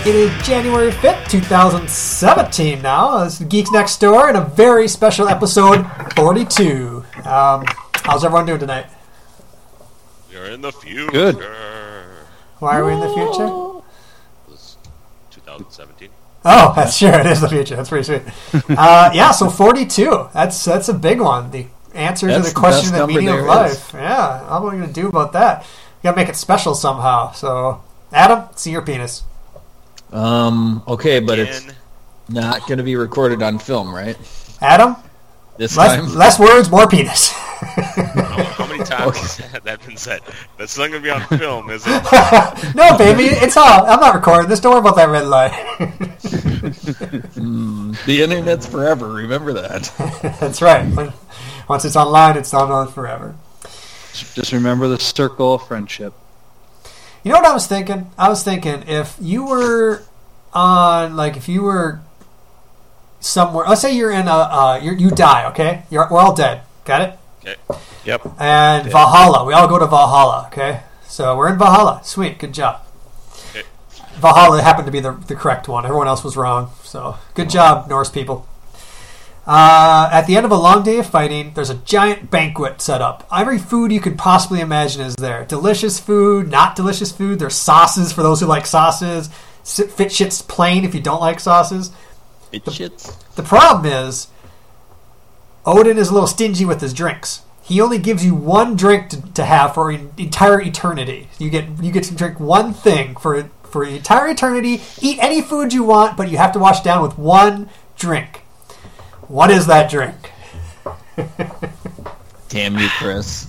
It is January 5th, 2017 now. This is Geeks Next Door and a very special episode 42. How's everyone doing tonight? You're in the future. Good. Why are we in the future? It's 2017. Oh, that's sure. It is the future. That's pretty sweet. Yeah, so 42. That's a big one. The answer to the question of the meaning of life. Yeah, how are we going to do about that? You got to make it special somehow. So, Adam, see your penis. Okay, but it's not going to be recorded on film, right? Adam? Less words, more penis. How many times has that been said? That's not going to be on film, is it? No, baby, it's all. I'm not recording this. Don't worry about that red light. The internet's forever. Remember that. That's right. Once it's online, it's on forever. Just remember the circle of friendship. You know what I was thinking? I was thinking if you were somewhere. Let's say you're in you die. Okay, we're all dead. Got it? Okay. Yep. And Yeah. Valhalla. We all go to Valhalla. Okay, so we're in Valhalla. Sweet, good job. Okay. Valhalla happened to be the correct one. Everyone else was wrong. So good job, Norse people. At the end of a long day of fighting, there's a giant banquet set up. Every food you could possibly imagine is there. Delicious food, not delicious food. There's sauces for those who like sauces. Fit shit's plain if you don't like sauces. The problem is, Odin is a little stingy with his drinks. He only gives you one drink to have for an entire eternity. You get to drink one thing for an entire eternity. Eat any food you want, but you have to wash down with one drink. What is that drink? Damn you, Chris.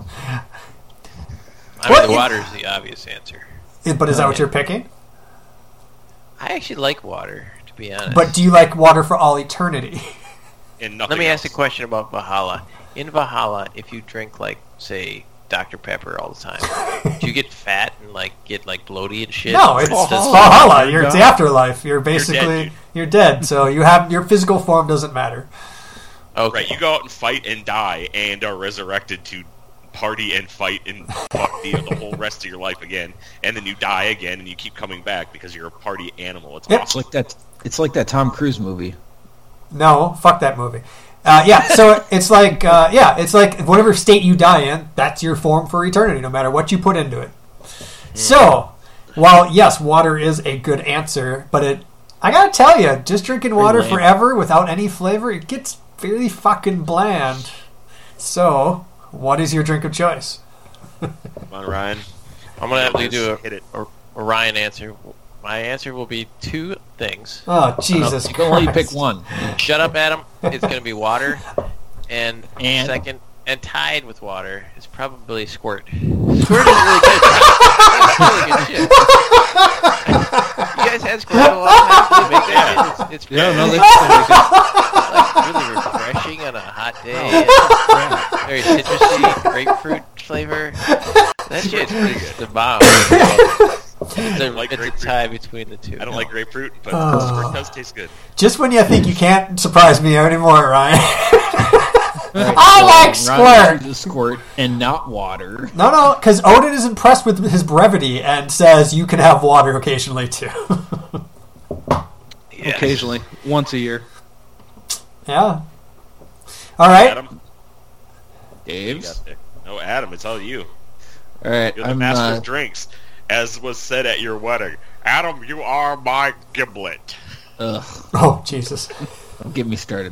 The water is the obvious answer. But is that what you're picking? I actually like water, to be honest. But do you like water for all eternity? And Let me ask a question about Valhalla. In Valhalla, if you drink, like, say, Dr. Pepper all the time, do you get fat and get bloaty and shit? No, it's Valhalla. It's the afterlife. You're basically you're dead. So your physical form doesn't matter. Okay. Right, you go out and fight and die and are resurrected to party and fight and fuck the whole rest of your life again, and then you die again and you keep coming back because you're a party animal. It's Yep. awesome. It's like that Tom Cruise movie. No, fuck that movie. So it's like whatever state you die in, that's your form for eternity, no matter what you put into it. So, while yes, water is a good answer, but I gotta tell you, just drinking water forever without any flavor, it gets fairly fucking bland. So, what is your drink of choice? Come on, Ryan. I'm going to have to do Hit it. a Ryan answer. My answer will be two things. Oh, Jesus You can only Christ. pick one. Shut up, Adam. It's going to be water. And second, and tied with water, is probably Squirt. Squirt is really good. It's really good shit. You guys had Squirt a long time. Make that shit. It's Yeah, no, really, that's really refreshing on a hot day. Very citrusy, grapefruit flavor. That shit's pretty good. The bomb. It's a tie between the two. I don't like grapefruit, but Squirt does taste good. Just when you think you can't surprise me anymore, Ryan. Right, I like Ryan Squirt. chooses Squirt and not water. No, because Odin is impressed with his brevity and says you can have water occasionally too. Yes. Occasionally, once a year. Yeah. All right. Adam, you Dave's? got there. No, Adam, it's all you. All right, You're the I'm master of drinks, as was said at your wedding. Adam, you are my giblet. Ugh, Oh, Jesus. don't get me started.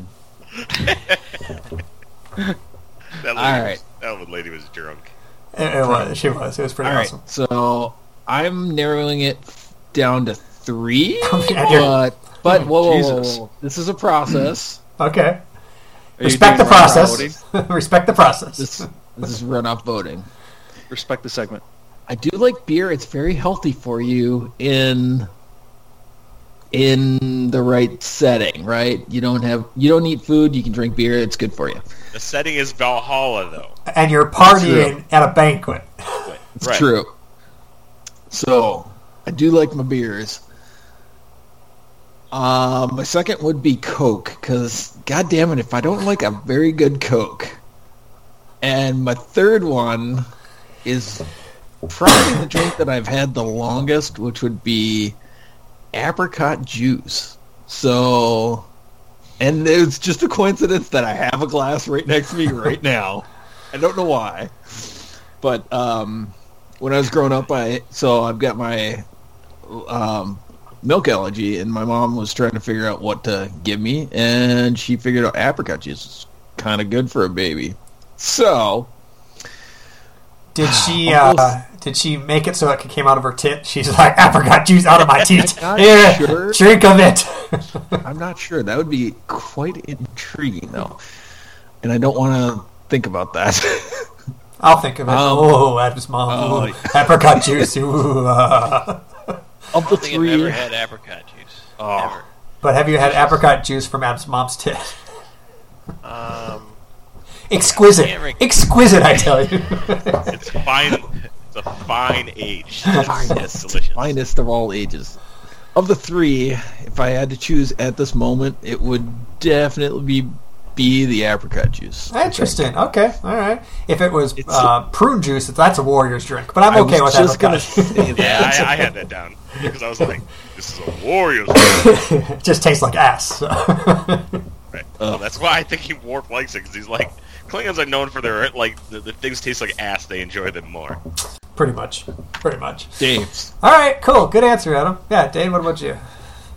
That lady was drunk. It was. She was. It was pretty All right, awesome. so I'm narrowing it down to 3, And you're- but whoa, Jesus. this is a process. Okay. Are you Respect the doing round process. voting? Respect the process. This is runoff voting. Respect the segment. I do like beer. It's very healthy for you in the right setting, right? You don't eat food, you can drink beer, it's good for you. The setting is Valhalla, though. And you're partying at a banquet. It's Right. true. So, I do like my beers. My second would be Coke, because god damn it, if I don't like a very good Coke. And my third one is probably the drink that I've had the longest, which would be apricot juice. So, and it's just a coincidence that I have a glass right next to me right now. I don't know why. But when I was growing up, I've got my milk allergy, and my mom was trying to figure out what to give me, and she figured out apricot juice is kind of good for a baby. So, did she make it so it came out of her tit? She's like, apricot juice out of my teat. Here, sure. Drink of it. I'm not sure. That would be quite intriguing, though, and I don't want to think about that. I'll think of it. Adam's mom. Apricot juice. Of the I don't think three, I've ever had apricot juice. Ever. But have you had apricot juice from Adam's mom's tit? Exquisite. Exquisite, I tell you. It's fine. It's a fine age. It's delicious. finest of all ages. Of the three, if I had to choose at this moment, it would definitely be the apricot juice. Interesting. Okay. All right. If it was prune juice, that's a warrior's drink. But I'm okay with that. I was just going to say that. Yeah, I had that down because I was like, "This is a warrior's drink." It just tastes like ass. So. Right. Well, that's why I think Worf likes it, because he's like, Klingons are known for their the things taste like ass. They enjoy them more. Pretty much. Dave's. All right. Cool. Good answer, Adam. Yeah, Dave. What about you?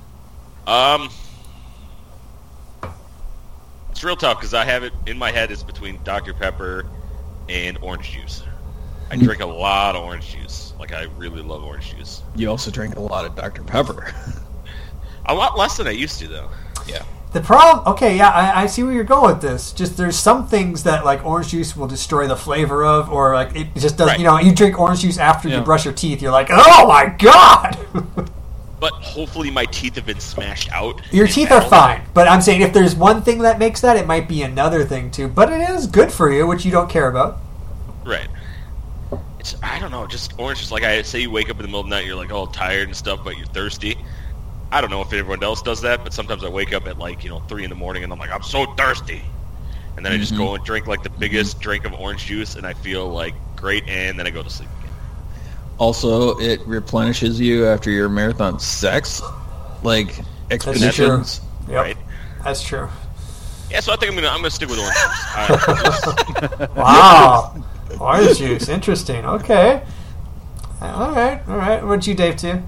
It's real tough because I have it in my head. It's between Dr. Pepper and orange juice. I drink a lot of orange juice. Like, I really love orange juice. You also drink a lot of Dr. Pepper. A lot less than I used to, though. Yeah. The problem... Okay, yeah, I see where you're going with this. Just there's some things that, like, orange juice will destroy the flavor of, or, like, it just doesn't... Right. You know, you drink orange juice after you brush your teeth, you're like, oh, my God! But hopefully my teeth have been smashed out. Your teeth are fine, but I'm saying if there's one thing that makes that, it might be another thing, too. But it is good for you, which you don't care about. Right. I don't know, just orange juice. Like, I say you wake up in the middle of the night, you're like all tired and stuff, but you're thirsty. I don't know if everyone else does that, but sometimes I wake up at 3 in the morning and I'm like, I'm so thirsty. And then I just go and drink like the biggest drink of orange juice and I feel like great, and then I go to sleep again. Also, it replenishes you after your marathon sex, like expeditions. Yep. Right? That's true. Yeah, so I think I'm gonna stick with orange juice. Wow. Orange juice. Interesting. Okay. All right. What'd you, Dave, too?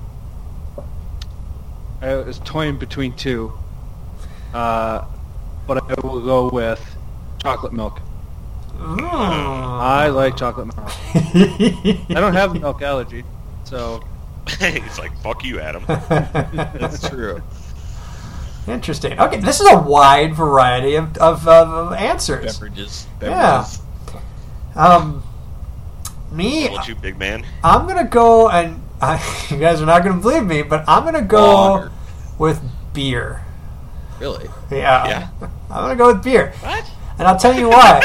I was toying between two, but I will go with chocolate milk. I like chocolate milk. I don't have a milk allergy, so... It's like, fuck you, Adam. That's true. Interesting. Okay, this is a wide variety of answers. Beverages. Yeah. Me, What you, big man? I'm going to go, and you guys are not going to believe me, but I'm going to go Water. with beer. Really? Yeah. I'm going to go with beer. What? And I'll tell you why.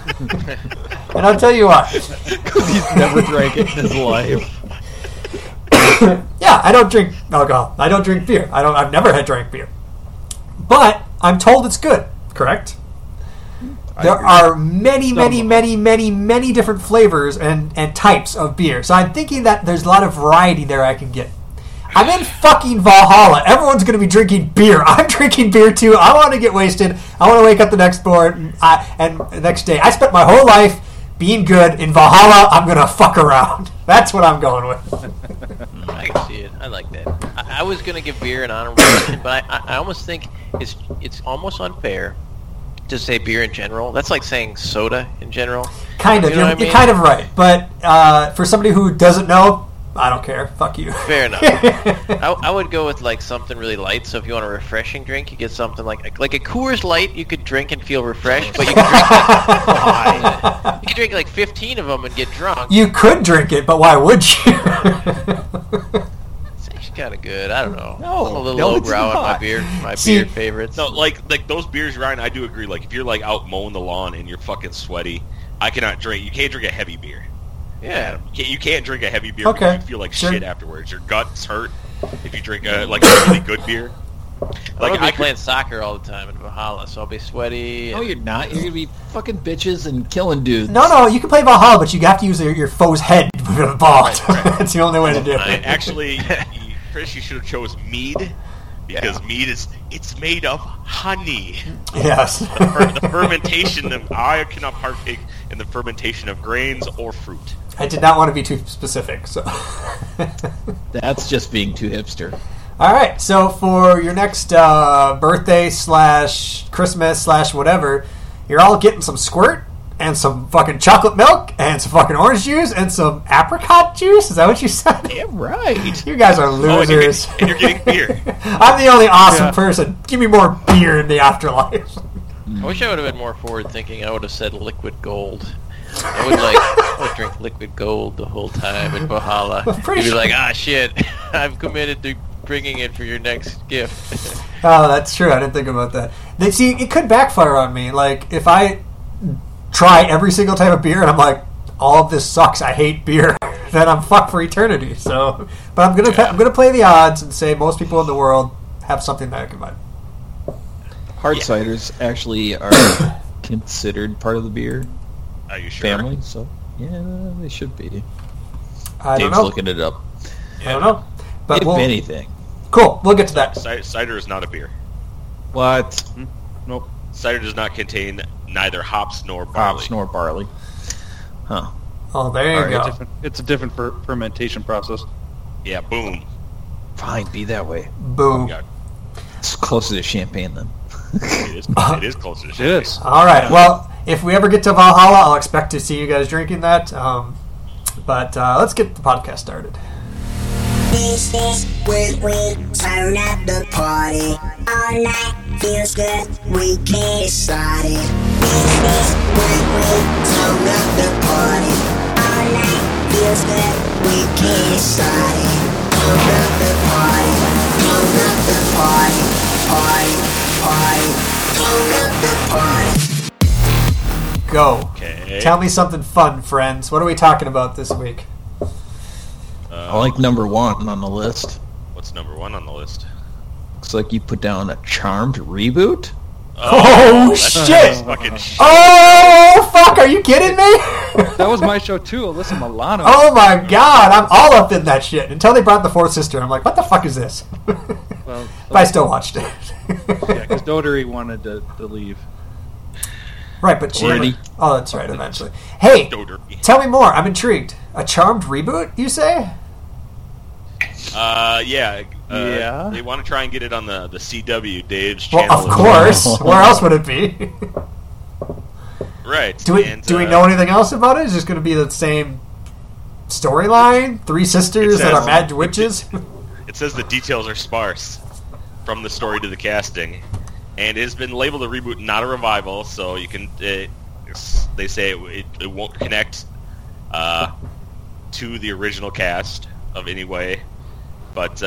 Because he's never drank it in his life. Yeah, I don't drink alcohol. I don't drink beer. I've never drank beer. But I'm told it's good, correct? There are many different flavors and types of beer. So I'm thinking that there's a lot of variety there I can get. I'm in fucking Valhalla. Everyone's going to be drinking beer. I'm drinking beer too. I want to get wasted. I want to wake up the next morning and the next day. I spent my whole life being good. In Valhalla, I'm going to fuck around. That's what I'm going with. I can see it. I like that. I was going to give beer an honorable mention, but I almost think it's almost unfair to say beer in general. That's like saying soda in general. Kind of. You know what I mean? You're kind of right. But for somebody who doesn't know, I don't care. Fuck you. Fair enough. I would go with like something really light. So if you want a refreshing drink, you get something like a Coors Light. You could drink and feel refreshed, but you could drink like 15 of them and get drunk. You could drink it, but why would you? It's actually kind of good. I don't know. No, I'm a little no, it's lowbrow on not. my See- beer favorites. No, like those beers, Ryan, I do agree. Like, if you're like out mowing the lawn and you're fucking sweaty, I cannot drink. You can't drink a heavy beer. Yeah. You can't drink a heavy beer Okay. because you feel like Sure. shit afterwards. Your guts hurt if you drink a really good beer. I'm Like, gonna be I playing soccer all the time in Valhalla, so I'll be sweaty. No, you're not. You're going to be fucking bitches and killing dudes. No, you can play Valhalla, but you have to use your foe's head with a ball. Right. That's the only way to do it. Actually, Chris, you should have chose mead because mead it's made of honey. Yes. The fermentation of I cannot partake in the fermentation of grains or fruit. I did not want to be too specific, so. That's just being too hipster. All right, so for your next birthday / Christmas / whatever, you're all getting some squirt and some fucking chocolate milk and some fucking orange juice and some apricot juice. Is that what you said? Yeah, right. You guys are losers. And you're getting beer. I'm the only awesome person. Give me more beer in the afterlife. I wish I would have been more forward thinking. I would have said liquid gold. I would drink liquid gold the whole time in Valhalla. You'd be like, shit, I'm committed to bringing it for your next gift. Oh, that's true. I didn't think about that. See, it could backfire on me. Like, if I try every single type of beer and I'm like, all of this sucks, I hate beer, then I'm fucked for eternity. So, but I'm gonna play the odds and say most people in the world have something that I can buy. Hard ciders actually are considered part of the beer Are you sure? family, so yeah, they should be. I don't Dave's know. looking it up. I don't know. But If anything. cool. We'll get to that. Cider is not a beer. What? Nope. Cider does not contain neither hops nor barley. Hops nor barley. Huh. Oh, there you All right, go. It's a different fermentation process. Yeah, boom. Fine, be that way. Boom. Yeah, It's closer to champagne then. it is closer to It champagne. is. All right. Well, if we ever get to Valhalla, I'll expect to see you guys drinking that. But let's get the podcast started. This is when we turn up the party. All night feels good, we can't decide it. This is when we turn up the party. All night feels good, we can't decide it. Turn up the party, turn up the party, party, party, turn up the party. Go. Okay. Tell me something fun, friends. What are we talking about this week? I like number 1 on the list. What's number 1 on the list? Looks like you put down a Charmed reboot. Oh, that's shit! Fucking shit. Oh, fuck. Are you kidding me? That was my show too, Alyssa Milano. Oh, my God. I'm all up in that shit. Until they brought the fourth sister. I'm like, what the fuck is this? Well, But I still watched it. yeah, because Dotery wanted to leave. Right, but she... Already? Oh, that's right, eventually. Hey, Doter. tell me more. I'm intrigued. A Charmed reboot, you say? Yeah. Yeah? They want to try and get it on the CW, Dave's Well, channel. of course. Where else would it be? Right. Do we and, know anything else about it? Is it just going to be the same storyline? 3 sisters that are mad witches? It says the details are sparse from the story to the casting, and it has been labeled a reboot, not a revival. So you can, they say it won't connect to the original cast of any way. But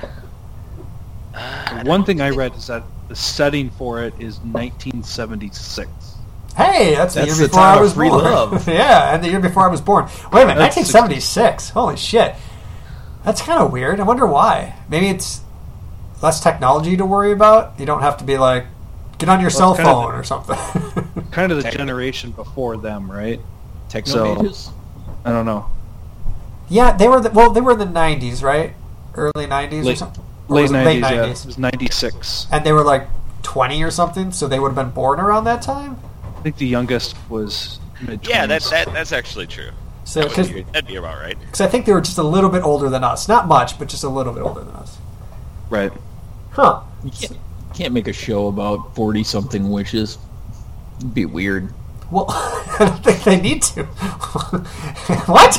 One thing I read is that the setting for it is 1976. Hey, that's the That's year the before time I of was free born. love. Yeah, and the year before I was born. Wait a minute, That's 1976. Holy shit. That's kind of weird. I wonder why. Maybe it's less technology to worry about. You don't have to be like, get on your cell it's kind of phone or something. Kind of the generation before them, right? Techno So- Mages? I don't know. Yeah, they were they were in the 90s, right? Early 90s or Late- something? Or Late was it 90s, late yeah. 90s? It was 96. And they were like 20 or something, so they would have been born around that time? I think the youngest was mid-20s. yeah, that's actually true. So, That would because be- that'd be about right. I think they were just a little bit older than us. Not much, but just a little bit older than us. Right. Huh. You can't make a show about 40-something witches. It'd be weird. Well, I don't think they need to. What?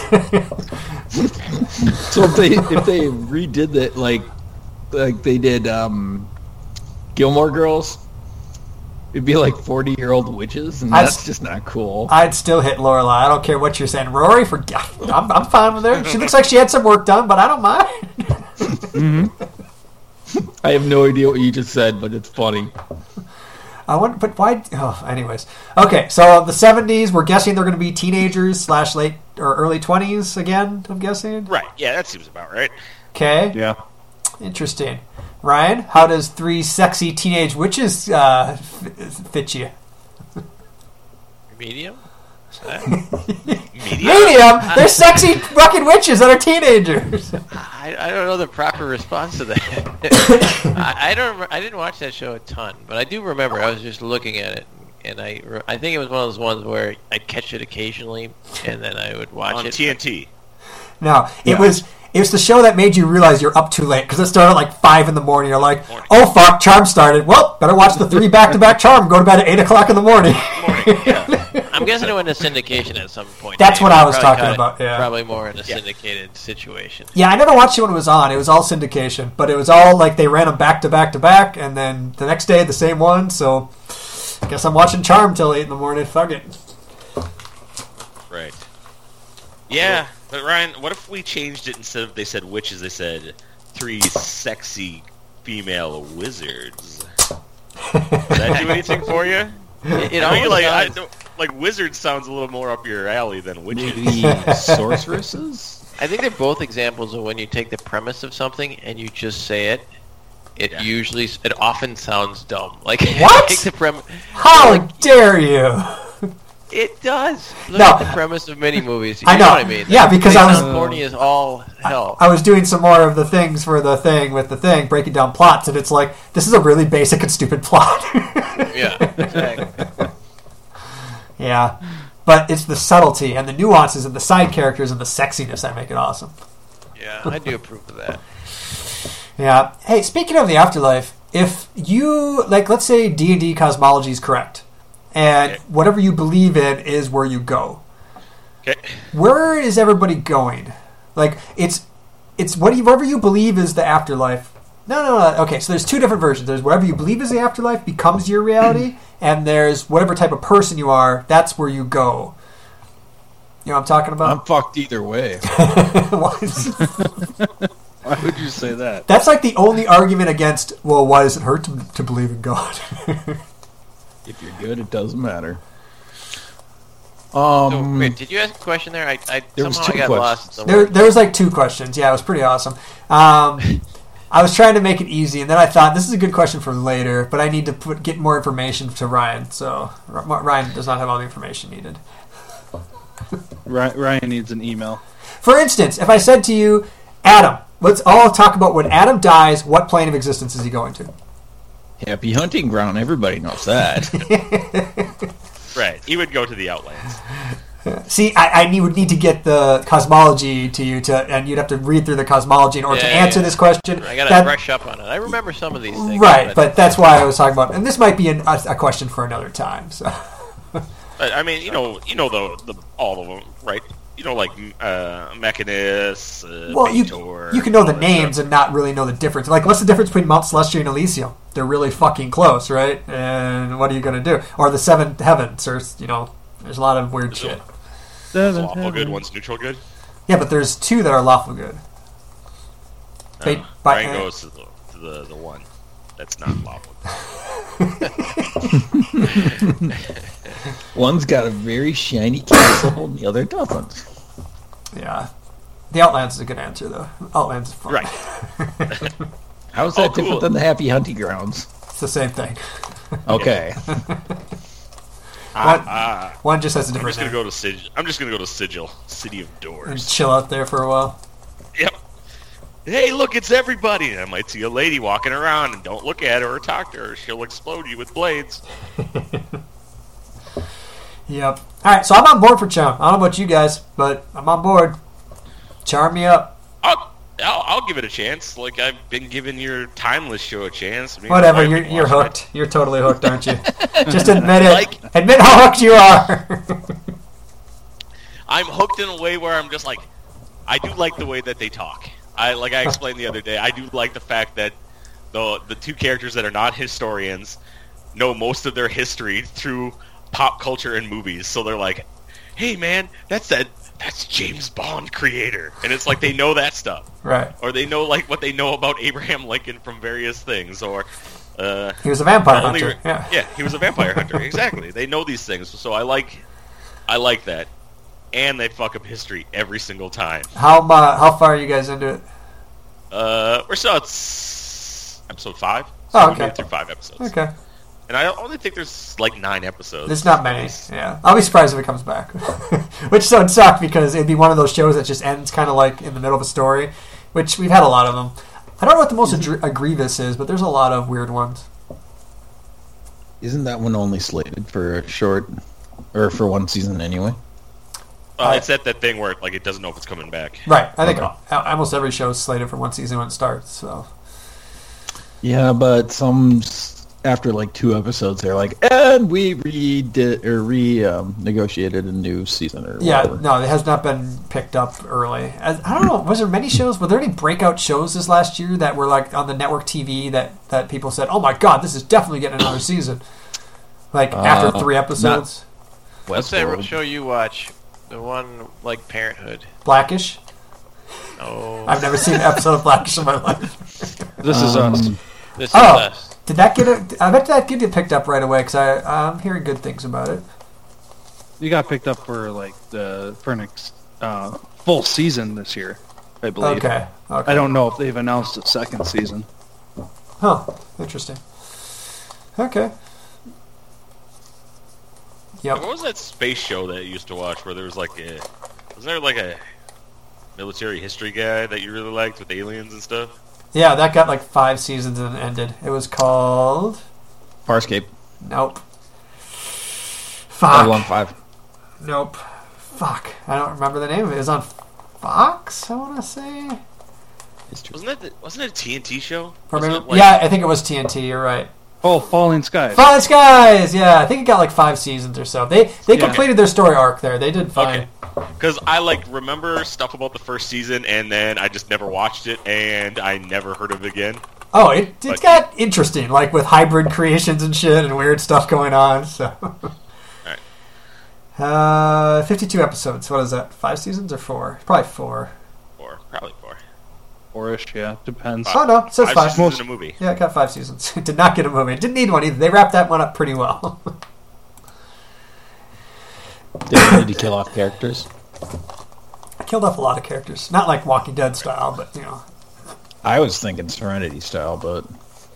So if they redid that like they did Gilmore Girls, it'd be like 40-year-old witches, and I'd- that's just not cool. I'd still hit Lorelai. I don't care what you're saying. Rory, I'm fine with her. She looks like she had some work done, but I don't mind. I have no idea what you just said, but it's funny. I wonder, but why? Oh, anyways. Okay, so the 70s, we're guessing they're going to be teenagers / late or early 20s again, I'm guessing. Right. Yeah, that seems about right. Okay. Yeah. Interesting. Ryan, how does 3 sexy teenage witches fit you? Medium? Medium? They're sexy fucking witches that are teenagers. I don't know the proper response to that. I didn't watch that show a ton, but I do remember I was just looking at it, and I think it was one of those ones where I'd catch it occasionally, and then I would watch on it. TNT. No, it was the show that made you realize you're up too late because it started at like 5 in the morning. You're like, oh fuck, Charm started. Well, better watch the 3 back-to-back Charm. Go to bed at 8 o'clock in the morning. I'm guessing it went into syndication at some point. That's what I was Probably talking about. Yeah, probably more in a syndicated situation. yeah. I never watched it when it was on. It was all syndication, but it was all like they ran them back to back to back, and then the next day the same one. So, I guess I'm watching Charm till 8 in the morning. Fuck it. Right. Yeah, but Ryan, what if we changed it instead of they said witches, they said 3 sexy female wizards? Does that do anything for you? It I mean, almost sounds- like wizard sounds a little more up your alley than witches. Maybe sorceresses? I think they're both examples of when you take the premise of something and you just say it. It often sounds dumb. Like What? take the premise. How dare you? It does. Look No. at the premise of many movies. You I know. what I mean? Yeah, because They I was- sound corny as all hell. I was doing some more of the things for the thing with the thing, breaking down plots, and it's like, this is a really basic and stupid plot. Yeah, exactly. Yeah. But it's the subtlety and the nuances and the side characters and the sexiness that make it awesome. Yeah, I do approve of that. Yeah. Hey, speaking of the afterlife, if you, like, let's say D&D cosmology is correct, and Okay. whatever you believe in is where you go. Okay. Where is everybody going? Like, it's whatever you believe is the afterlife. No. Okay, so there's 2 different versions. There's whatever you believe is the afterlife becomes your reality, and there's whatever type of person you are, that's where you go. You know what I'm talking I'm about? fucked either way. Why would you say that? That's like the only argument against, well, why does it hurt to believe in God? If you're good, it doesn't matter. So, wait, did you ask a question there? I There was somehow 2 got questions. lost. In the There word. was like 2 questions. Yeah, it was pretty awesome. I was trying to make it easy, and then I thought this is a good question for later, but I need to get more information to Ryan. So Ryan does not have all the information needed. Ryan needs an email. For instance, if I said to you, Adam, let's all talk about when Adam dies, what plane of existence is he going to? Happy hunting ground. Everybody knows that. Right. He would go to the Outlands. See, I would need to get the cosmology to you, and you'd have to read through the cosmology in order to answer this question. I gotta That- brush up on it. I remember some of these things. Right, but that's why I was talking about, and this might be a question for another time. So. But, I mean, you know the all of them, right? You know, like Mechanus, Well, Baitor, you can know the all that names stuff. and not really know the difference. Like, what's the difference between Mount Celestia and Elysium? They're really fucking close, right? And what are you going to do? Or the 7 heavens, or, there's a lot of weird shit. One's lawful good, one's neutral good. Yeah, but there's 2 that are lawful good. Ryan goes to the one that's not lawful. One's got a very shiny castle, and the other doesn't. Yeah. The Outlands is a good answer, though. Outlands is fun. Right. How is that cool. different than the Happy Hunting Grounds? It's the same thing. Okay. One just has a I'm different just gonna name. go to Sigil. I'm just gonna go to Sigil, City of And Doors. chill out there for a while. Yep. Hey, look, it's everybody. And I might see a lady walking around, and don't look at her or talk to her. She'll explode you with blades. Yep. Alright, so I'm on board for Charm. I don't know about you guys, but I'm on board. Charm me up. I'll give it a chance. Like I've been giving your Timeless show a chance. I mean, Whatever, I've been you're watching hooked. You're totally hooked, aren't you? Just admit it. Like- Admit how hooked you are. I'm hooked in a way where I'm just like, I do like the way that they talk. I explained the other day. I do like the fact that the 2 characters that are not historians know most of their history through pop culture and movies. So they're like, "Hey, man, that's James Bond creator," and it's like they know that stuff, Right. or they know like what they know about Abraham Lincoln from various things, or He was a vampire only- hunter. Yeah. he was a vampire hunter. Exactly. They know these things, so I like that. And they fuck up history every single time. How far are you guys into it? We're still at episode 5. So Oh, we okay. made it through 5 episodes. Okay. And I only think there's like 9 episodes. There's not many. Yeah, I'll be surprised if it comes back. Which would suck because it'd be one of those shows that just ends kind of like in the middle of a story. Which we've had a lot of them. I don't know what the most egregious is, but there's a lot of weird ones. Isn't that one only slated for a short, or for one season anyway? It's that thing where like it doesn't know if it's coming back. Right. I think almost every show is slated for one season when it starts. So. Yeah, but some after like 2 episodes, they're like, and we negotiated a new season or whatever. No, it has not been picked up early. I don't know. Was there many shows? Were there any breakout shows this last year that were like on the network TV that people said, "Oh my God, this is definitely getting another season"? Like after 3 episodes. What's that show you watch? The one like Parenthood. Blackish. Oh, I've never seen an episode of Blackish in my life. This is us. This is us. Did that I bet that did get picked up right away because I'm hearing good things about it. You got picked up for like for an full season this year, I believe. Okay. I don't know if they've announced a second season. Huh. Interesting. Okay. Yep. What was that space show that you used to watch where there was like wasn't there like a military history guy that you really liked with aliens and stuff? Yeah, that got like 5 seasons and ended. It was called... Farscape. Nope. Babylon Fuck. 5. Nope. Fuck. I don't remember the name of it. It was on Fox, I want to say. Wasn't it a TNT show? Or maybe, Wasn't it, like, yeah, I think it was TNT. You're right. Oh, Falling Skies. Fallen Skies! Yeah, I think it got like 5 seasons or so. They completed their story arc there. They did fine. Okay. Because I like remember stuff about the first season, and then I just never watched it, and I never heard of it again. Oh, it got interesting, like with hybrid creations and shit and weird stuff going on. So, Alright. 52 episodes. What is that? 5 seasons or 4? Probably 4. Probably 4. 4-ish, yeah, depends. Oh no, it says 5. seasons in a movie. Yeah, it got 5 seasons. It did not get a movie. It didn't need one either. They wrapped that one up pretty well. Did they need to kill off characters? Killed off a lot of characters. Not like Walking Dead style, but you know. I was thinking Serenity style, but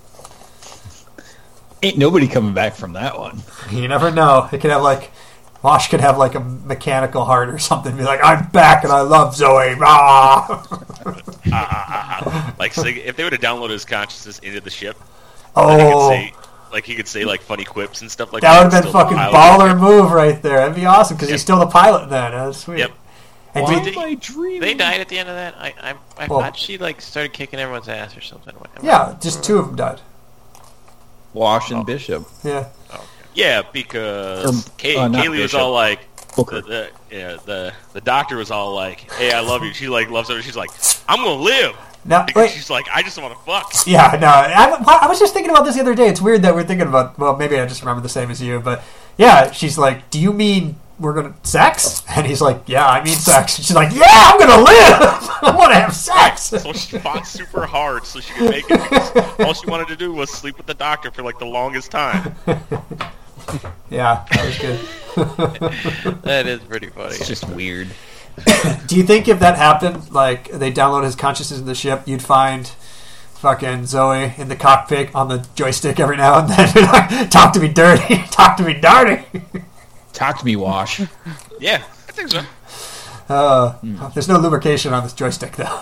ain't nobody coming back from that one. You never know. It could have like Wash could have like a mechanical heart or something. Be like, I'm back and I love Zoe. Rah! Like, so if they would have downloaded his consciousness into the ship, Oh, he could say like funny quips and stuff like that that. would have been fucking baller move right there. That'd be awesome because he's still the pilot then. That's sweet. Yep. And Why did, am I dreaming? They died at the end of that. I Well- thought she like started kicking everyone's ass or something. yeah, just 2 of them died. Wash and Bishop. Yeah. Yeah, because Not Kaylee was Bishop. all like, Booker. the doctor was all like, "Hey, I love you." She like loves her. She's like, "I'm gonna live." Now, Because wait. she's like, "I just want to fuck." Yeah, no. I was just thinking about this the other day. It's weird that we're thinking about. Well, maybe I just remember the same as you, but yeah, she's like, "Do you mean we're gonna sex?" And he's like, "Yeah, I mean sex." And she's like, "Yeah, I'm gonna live. I want to have sex." So she fought super hard so she could make it. Because all she wanted to do was sleep with the doctor for like the longest time. Yeah, that was good. That is pretty funny. It's just weird. Do you think if that happened, like they download his consciousness in the ship, you'd find fucking Zoe in the cockpit on the joystick every now and then? Talk to me dirty. Talk to me dirty. Talk to me, Wash. Yeah, I think so. There's no lubrication on this joystick, though.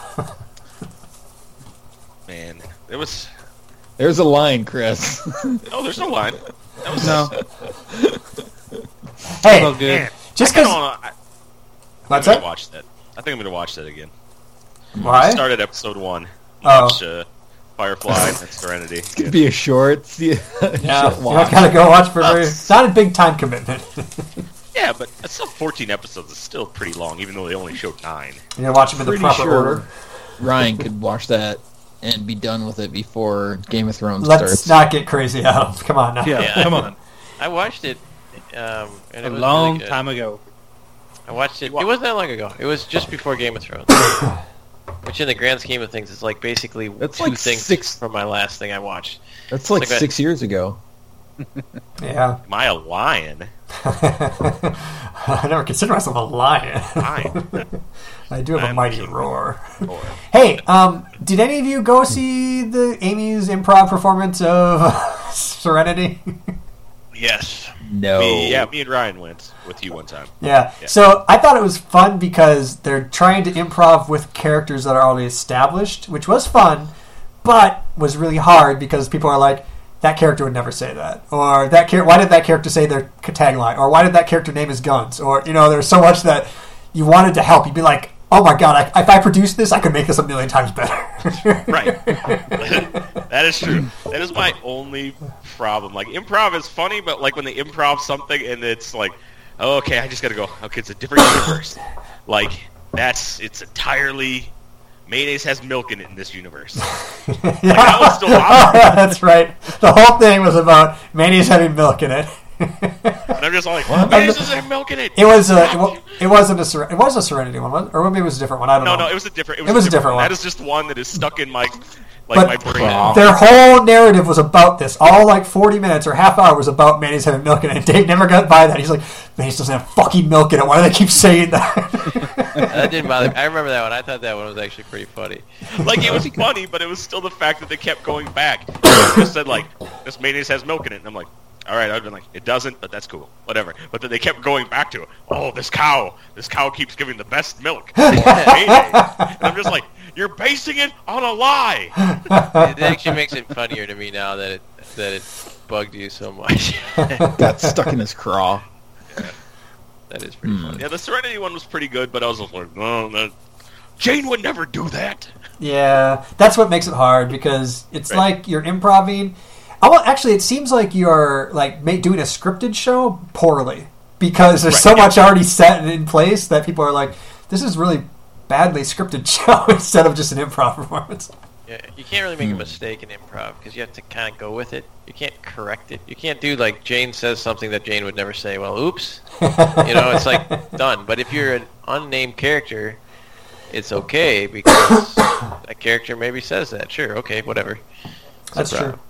Man, it was. There's a line, Chris. Oh, there's no line. That was No. Hey, Well, good. Man, just I because. kinda What's I'm gonna that? watch that. I think I'm gonna watch that again. Why? Start at episode 1. Oh. Watch Firefly and Serenity. Could be a short. Yeah, short you don't watch. gotta go watch for very. It's not a big time commitment. Yeah, but it's still 14 episodes. It's still pretty long, even though they only showed 9. You gotta watch them in the Pretty proper sure order. Ryan could watch that and be done with it before Game of Thrones Let's starts. not get crazy, Adam. Come on now. Yeah, Yeah. come on. I watched it. And A it was long really good. time ago. I watched it. It wasn't that long ago. It was just before Game of Thrones. Which, in the grand scheme of things, is like basically That's 2 like things 6 from my last thing I watched. That's like Like that. 6 years ago. Yeah. Am I a lion? I never consider myself a lion. Lion. I do have a I'm mighty king. roar. Or- Hey, did any of you go see the Amy's improv performance of Serenity? Yes. No. Me and Ryan went with you one time. Yeah. So I thought it was fun because they're trying to improv with characters that are already established, which was fun, but was really hard because people are like, that character would never say that, or why did that character say their tagline, or why did that character name his guns, or there's so much that you wanted to help. You'd be like, oh my god, if I produced this, I could make this 1,000,000 times better. Right. That is true. That is my only problem. Like, improv is funny, but like when they improv something and it's like, oh, okay, I just gotta go. Okay, it's a different universe. Like, it's entirely mayonnaise has milk in it in this universe. Like, that was still awesome. That's right. The whole thing was about mayonnaise having milk in it. And I'm just like, mayonnaise doesn't have milk in it. It was a Serenity one, or maybe it was a different one. I don't know. No, it was a different. It was a different one. That is just one that is stuck in my But my brain. their whole narrative was about this. All like 40 minutes or half hour was about mayonnaise having milk in it. Dave never got by that. He's like, mayonnaise doesn't have fucking milk in it. Why do they keep saying that? That didn't bother me. I remember that one. I thought that one was actually pretty funny. Like, it was funny, but it was still the fact that they kept going back. They just said, like, this mayonnaise has milk in it. And I'm like, all right, I've been like, it doesn't, but that's cool. Whatever. But then they kept going back to it. Oh, this cow keeps giving the best milk. Mayonnaise. And I'm just like, you're basing it on a lie. It actually makes it funnier to me now that it bugged you so much. Got stuck in his craw. That is pretty funny. Yeah, the Serenity one was pretty good, but I was just like, no, Jane would never do that. Yeah, that's what makes it hard, because it's Right. like you're improvising. Well, actually, it seems like you're like doing a scripted show poorly, because there's so much already set and in place that people are like, this is really badly scripted show instead of just an improv performance. Yeah, you can't really make a mistake in improv because you have to kind of go with it. You can't correct it. You can't do like Jane says something that Jane would never say. Well, oops. It's like done. But if you're an unnamed character, it's okay because that character maybe says that. Sure, okay, whatever. That's Improv. true.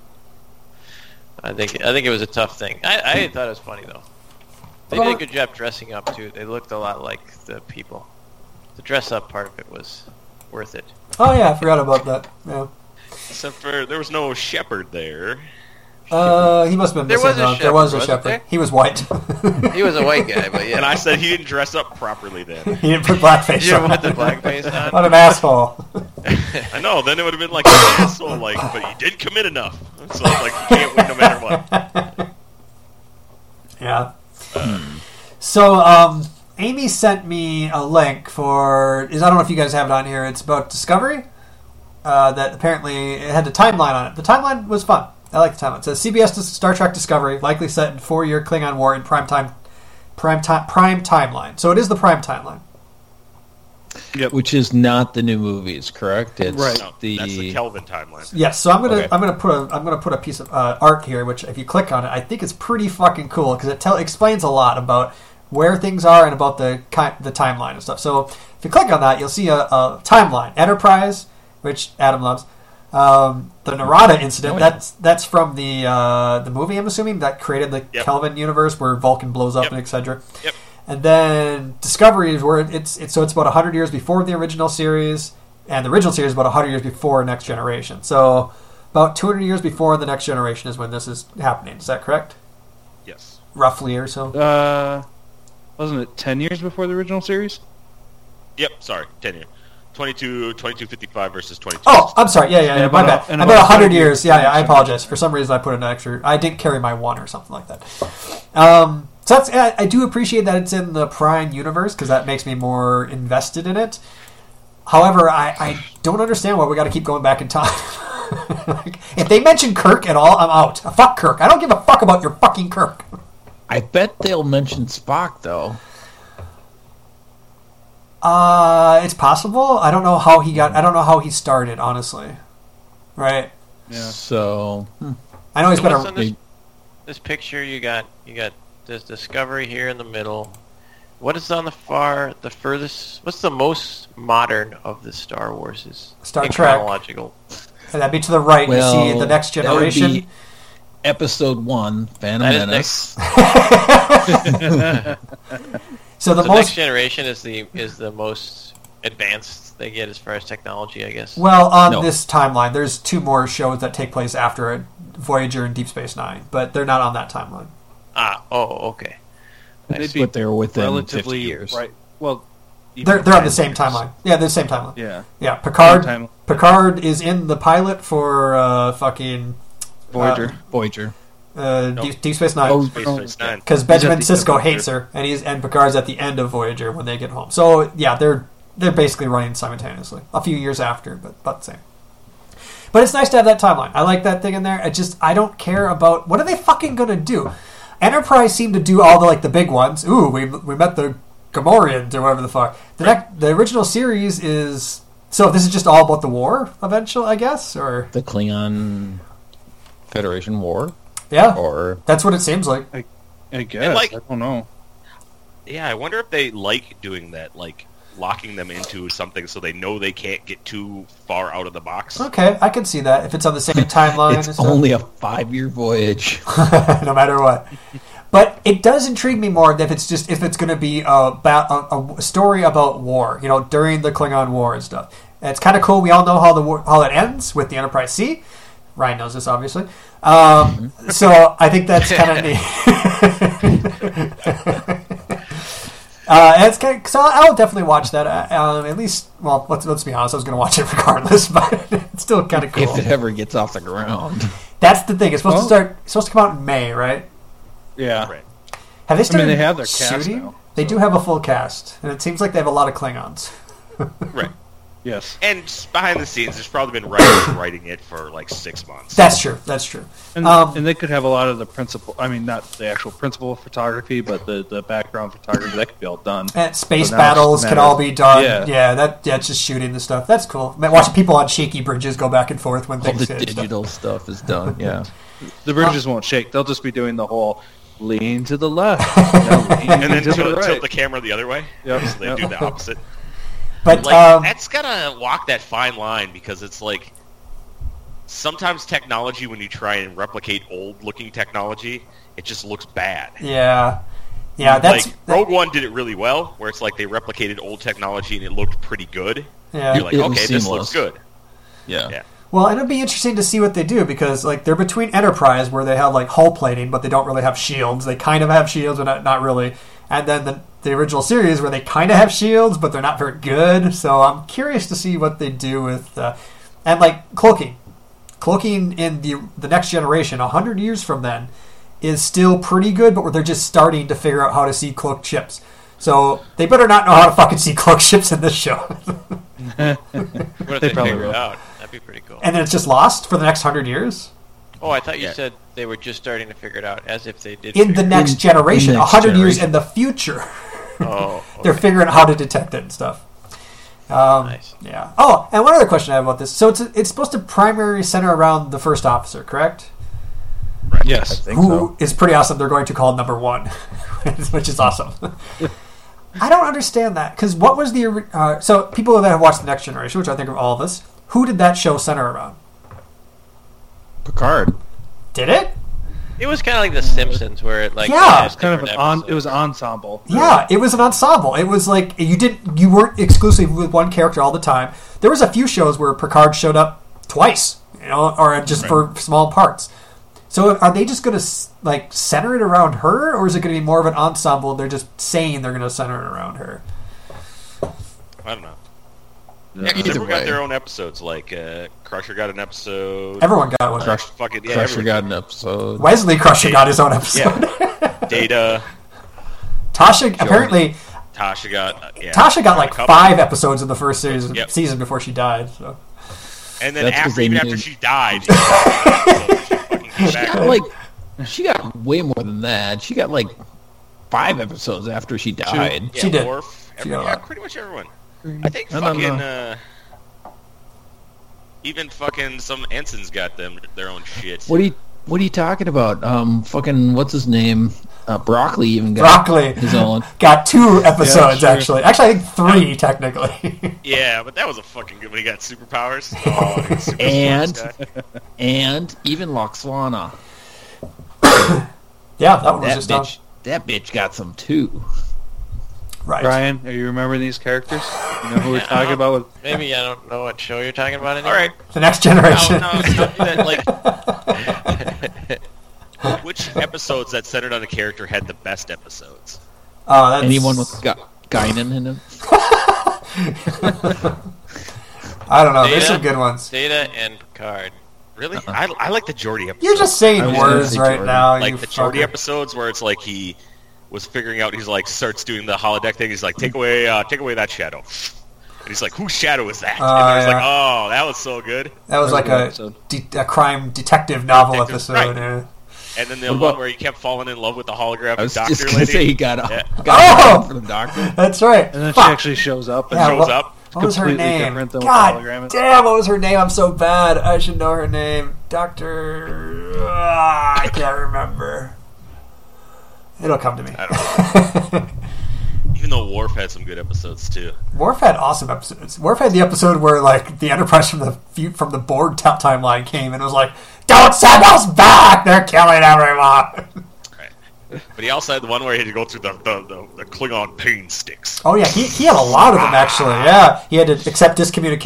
I think it was a tough thing. I thought it was funny though. They did a good job dressing up too. They looked a lot like the people. The dress up part of it was worth it. Oh yeah, I forgot about that. Yeah. Except for there was no shepherd there. He must have been There missing. was a There was a shepherd, wasn't shepherd. there? He was white. He was a white guy, but yeah. And I said he didn't dress up properly then. He didn't put blackface You on. want the blackface on? What an asshole. I know, then it would have been like an asshole, like, but he did commit enough. So, like, you can't win no matter what. Yeah. So, Amy sent me a link I don't know if you guys have it on here. It's about Discovery. That apparently it had the timeline on it. The timeline was fun. I like the timeline. It says CBS Star Trek Discovery, likely set in 4-year Klingon War in prime timeline. So it is the prime timeline. Yep. Which is not the new movies, correct? It's Right. No, that's the Kelvin timeline. Yes. So I'm Okay. gonna put a piece of art here, which if you click on it, I think it's pretty fucking cool because it explains a lot about where things are and about the timeline and stuff. So if you click on that, you'll see a timeline. Enterprise, which Adam loves. The Narada incident. That's from the movie. I'm assuming that created the Kelvin universe where Vulcan blows up and etc. Yep. And then Discovery is where it's about 100 years before the original series, and the original series is about 100 years before Next Generation. So about 200 years before the Next Generation is when this is happening. Is that correct? Yes. Roughly or so. Wasn't it 10 years before the original series? Yep, sorry, 10 years. 2255 versus 22. Oh, I'm sorry. Yeah. My bad. and About about 100 100 years. Yeah, I apologize. For some reason, I put an extra. I didn't carry my 1 or something like that. So that's. I do appreciate that it's in the Prime universe because that makes me more invested in it. However, I don't understand why we got to keep going back in time. Like, if they mention Kirk at all, I'm out. Fuck Kirk. I don't give a fuck about your fucking Kirk. I bet they'll mention Spock though. It's possible. I don't know how he got. I don't know how he started. Honestly, right? Yeah. So I know he's been What's a. on this picture? You got this Discovery here in the middle. What is on the furthest? What's the most modern of the Star Warses? Star in Trek. Chronological. And that'd be to the right. You see the Next that would Generation. be Episode 1, Phantom That is Menace. So the So most Next Generation is the most advanced they get as far as technology, I guess. Well, on No. this timeline, there's 2 more shows that take place after it, Voyager and Deep Space Nine, but they're not on that timeline. Okay. They'd But they're within 50 relatively years. right. Well, even They're on the 10 same years. timeline. Yeah, they're the same timeline. Yeah. Yeah, Picard. Same timeline. Picard is in the pilot for fucking Voyager. Voyager. Deep Space Nine. Oh, Space Space Nine. Because Benjamin He's at the Sisko end of hates her, and Picard's at the end of Voyager when they get home. So yeah, they're basically running simultaneously, a few years after, but about the same. But it's nice to have that timeline. I like that thing in there. I don't care about what are they fucking gonna do. Enterprise seemed to do all the big ones. Ooh, we met the Gamorreans or whatever the fuck. The original series is so. This is just all about the war eventually, I guess, or The Klingon Federation War? yeah, Or that's what it seems like. I guess. like- I don't know. Yeah, I wonder if they like doing that, like locking them into something so they know they can't get too far out of the box. Okay, I can see that if it's on the same timeline. and it's stuff. only a 5-year voyage. No matter what. But it does intrigue me more if it's going to be about a story about war, during the Klingon War and stuff. And it's kind of cool. We all know how it ends with the Enterprise C. Ryan knows this, obviously. So I think that's kind of neat. It's kind of, so I'll definitely watch that. At least, well, let's be honest. I was going to watch it regardless, but it's still kind of cool. If it ever gets off the ground. That's the thing. It's supposed to come out in May, right? Yeah. Right. Have they started they have their cast shooting? now, They so- do have a full cast, and it seems like they have a lot of Klingons. Right. Yes. And just behind the scenes, there's probably been writers writing it for like 6 months. That's true. That's true. And they could have a lot of the principal. I mean, not the actual principal photography, but the background photography that could be all done. And space So now it's battles just a can matter all of- be done. Yeah. It's just shooting the stuff. That's cool. Man, watching people on shaky bridges go back and forth when All things the hit. digital stuff is done, yeah. The bridges won't shake. They'll just be doing the whole lean to the left, now lean And then to the tilt right. the camera the other way. Yep, So they yep. do the opposite. But That's gotta walk that fine line because it's like sometimes technology, when you try and replicate old-looking technology, it just looks bad. yeah, that's Like Rogue One did it really well, where it's like they replicated old technology and it looked pretty good. yeah. You're like, It was okay, this seamless. looks good. Yeah. Yeah. Well, and it'd be interesting to see what they do because, they're between Enterprise, where they have hull plating, but they don't really have shields. They kind of have shields, but not really. And then the original series, where they kind of have shields, but they're not very good. So I'm curious to see what they do with and cloaking. Cloaking in the next generation, 100 years from then, is still pretty good, but they're just starting to figure out how to see cloaked ships. So they better not know how to fucking see cloaked ships in this show. What if they probably figure it will. out? That'd be pretty cool. And then it's just lost for the next 100 years? Oh, I thought you Yeah. said they were just starting to figure it out, as if they did. In the figure next In generation, next 100 years generation. in the future. it out. Oh, They're okay. figuring out how to detect it and stuff. Nice. Yeah. Oh, and one other question I have about this. So it's supposed to primarily center around the first officer, correct? I Yes. think Who so. is pretty awesome. They're going to call number one, which is awesome. I don't understand that because what was the so people that have watched the Next Generation, which I think are all of us, who did that show center around? Picard. Did it? It was kind of like The Simpsons, where it Yeah. had It's kind of different an episodes. it was ensemble. Yeah, it was an ensemble. It was like you weren't exclusive with one character all the time. There was a few shows where Picard showed up twice, or just for small parts. So are they just going to center it around her, or is it going to be more of an ensemble? They're just saying they're going to center it around her. I don't know. Yeah, 'cause Either everyone got way. their own episodes. Like Crusher got an episode. Everyone got one. Fucking yeah, Crusher everyone. got an episode. Wesley Crusher got his own episode. Data. Tasha apparently Tasha got Tasha got a couple. 5 episodes in the first series Yep. season before she died. So. And then That's 'cause after they even knew- after she died, she fucking came She back. got she got way more than that. She got 5 episodes after she died. She did. Worf, She got a lot. pretty much everyone. I think I don't fucking even fucking some ensigns got their own shit. What are you talking about? Fucking what's his name? Broccoli even got Broccoli his own. got 2 episodes sure. actually. Actually, I think 3 technically. Yeah, but that was a fucking good when he got superpowers. Oh, he was super And- smart guy. And even Loxwana. Yeah, that one was That just done. bitch. That bitch got some too. Right. Brian, are you remembering these characters? You know who we're talking about? With Maybe I don't know what show you're talking about anymore. All right. The Next Generation. No, it's not that, like, which episodes that centered on a character had the best episodes? Oh, that's... Anyone with Guinan in him? I don't know. There's Data? some good ones. Data and Picard. Really? I like the Geordi episodes. You're just saying I was gonna words say right Jordan. now. Like you the Geordi fucker. episodes where it's like he was figuring out, he's like starts doing the holodeck thing. He's like, take away that shadow. And he's like, whose shadow is that? And I was yeah. like, oh, that was so good. That was like That a, was a good a crime detective novel Detective, episode. right. Yeah. And then the What one about- where he kept falling in love with the holographic I was doctor just gonna lady. say he got Yeah. Oh! for the doctor. That's right. and then Fuck. she actually shows up. And Yeah, shows what- up. What was her completely name? different than what God the hologram is. damn, what was her name? I'm so bad. I should know her name. Dr. I can't remember. It'll come to me. Even though Worf had some good episodes too. Worf had awesome episodes. Worf had the episode where like the Enterprise from the Borg timeline came and it was like, "Don't send us back! They're killing everyone." But he also had the one where he had to go through the Klingon pain sticks. Oh yeah, he had a lot of them actually. Yeah, he had to accept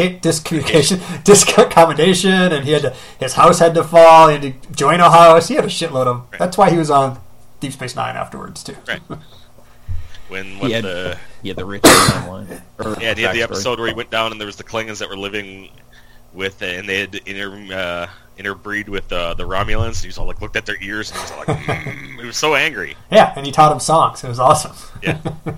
discommodation, and his house had to fall. He had to join a house. He had a shitload of them. Right. That's why he was on Deep Space Nine afterwards too. Right. When He had the the rich timeline. he had the episode where he went down and there was the Klingons that were living with and they had interbreed with the Romulans. He was all like looked at their ears and he was all like he was so angry. Yeah, and he taught him songs. It was awesome. Yeah.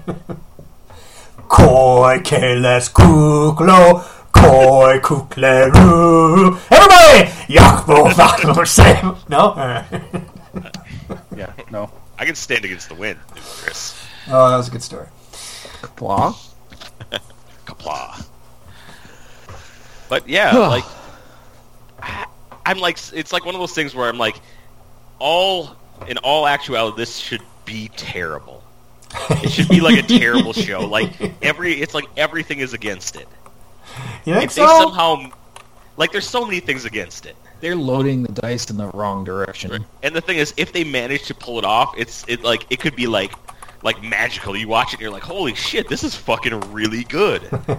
Koi keles kuklo, koi kukleru. Everybody, yakbo vaklo same. No. All right. Yeah, no. I can stand against the wind, Chris. Oh, that was a good story. Claw. Kapla. But yeah, like I'm like it's like one of those things where I'm like in all actuality this should be terrible. It should be like a terrible show. Like it's like everything is against it. You think If they so? somehow like there's so many things against it. They're loading the dice in the wrong direction. And the thing is, if they manage to pull it off, it could be like magical. You watch it and you're like, holy shit, this is fucking really good.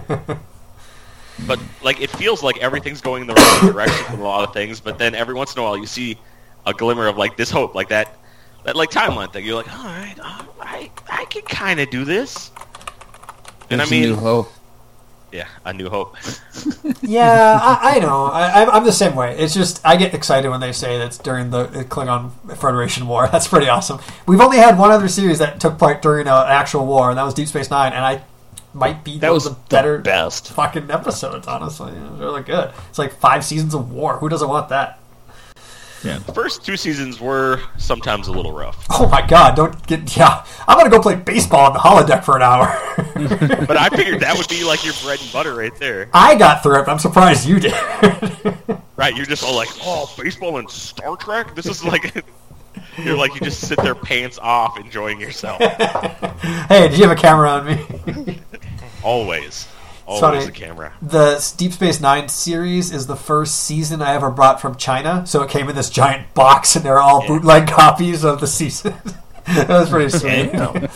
But like it feels like everything's going in the wrong direction with a lot of things, but then every once in a while you see a glimmer of like this hope, like that like timeline thing. You're like, all right, I can kind of do this. And There's I mean, a new hope. yeah, a new hope. Yeah, I know. I'm the same way. It's just I get excited when they say that's during the Klingon Federation War. That's pretty awesome. We've only had one other series that took part during an actual war, and that was Deep Space Nine. And I might be That was the better best. fucking episodes. Honestly, it was really good. It's like 5 seasons of war. Who doesn't want that? Yeah. The first 2 seasons were sometimes a little rough, Oh my god! Don't get I'm gonna go play baseball on the holodeck for an hour. but I figured that would be like your bread and butter right there. I got through it. But I'm surprised you did. Right, you're just all like, oh, baseball and Star Trek? This is like, you're like, you just sit there pants off enjoying yourself. Hey, did you have a camera on me? Always. Funny. Always a camera. The Deep Space Nine series is the first season I ever brought from China, so it came in this giant box, and they're all bootleg copies of the season. That was pretty sweet.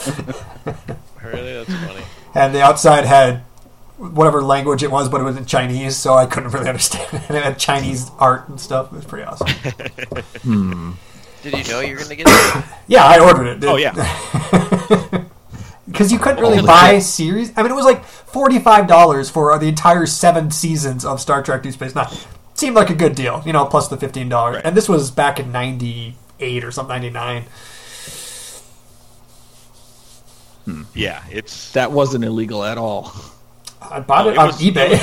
Really, that's funny. And the outside had whatever language it was, but it was in Chinese, so I couldn't really understand it. And it had Chinese art and stuff. It was pretty awesome. Did you know you were going to get it? Yeah, I ordered it. Oh, yeah. Because you couldn't really buy series. I mean, it was like $45 for the entire 7 seasons of Star Trek Deep Space Nine. Seemed like a good deal, plus the $15. Right. And this was back in 98 or something, 99. Yeah, it's... That wasn't illegal at all. I bought No, it it on was- eBay.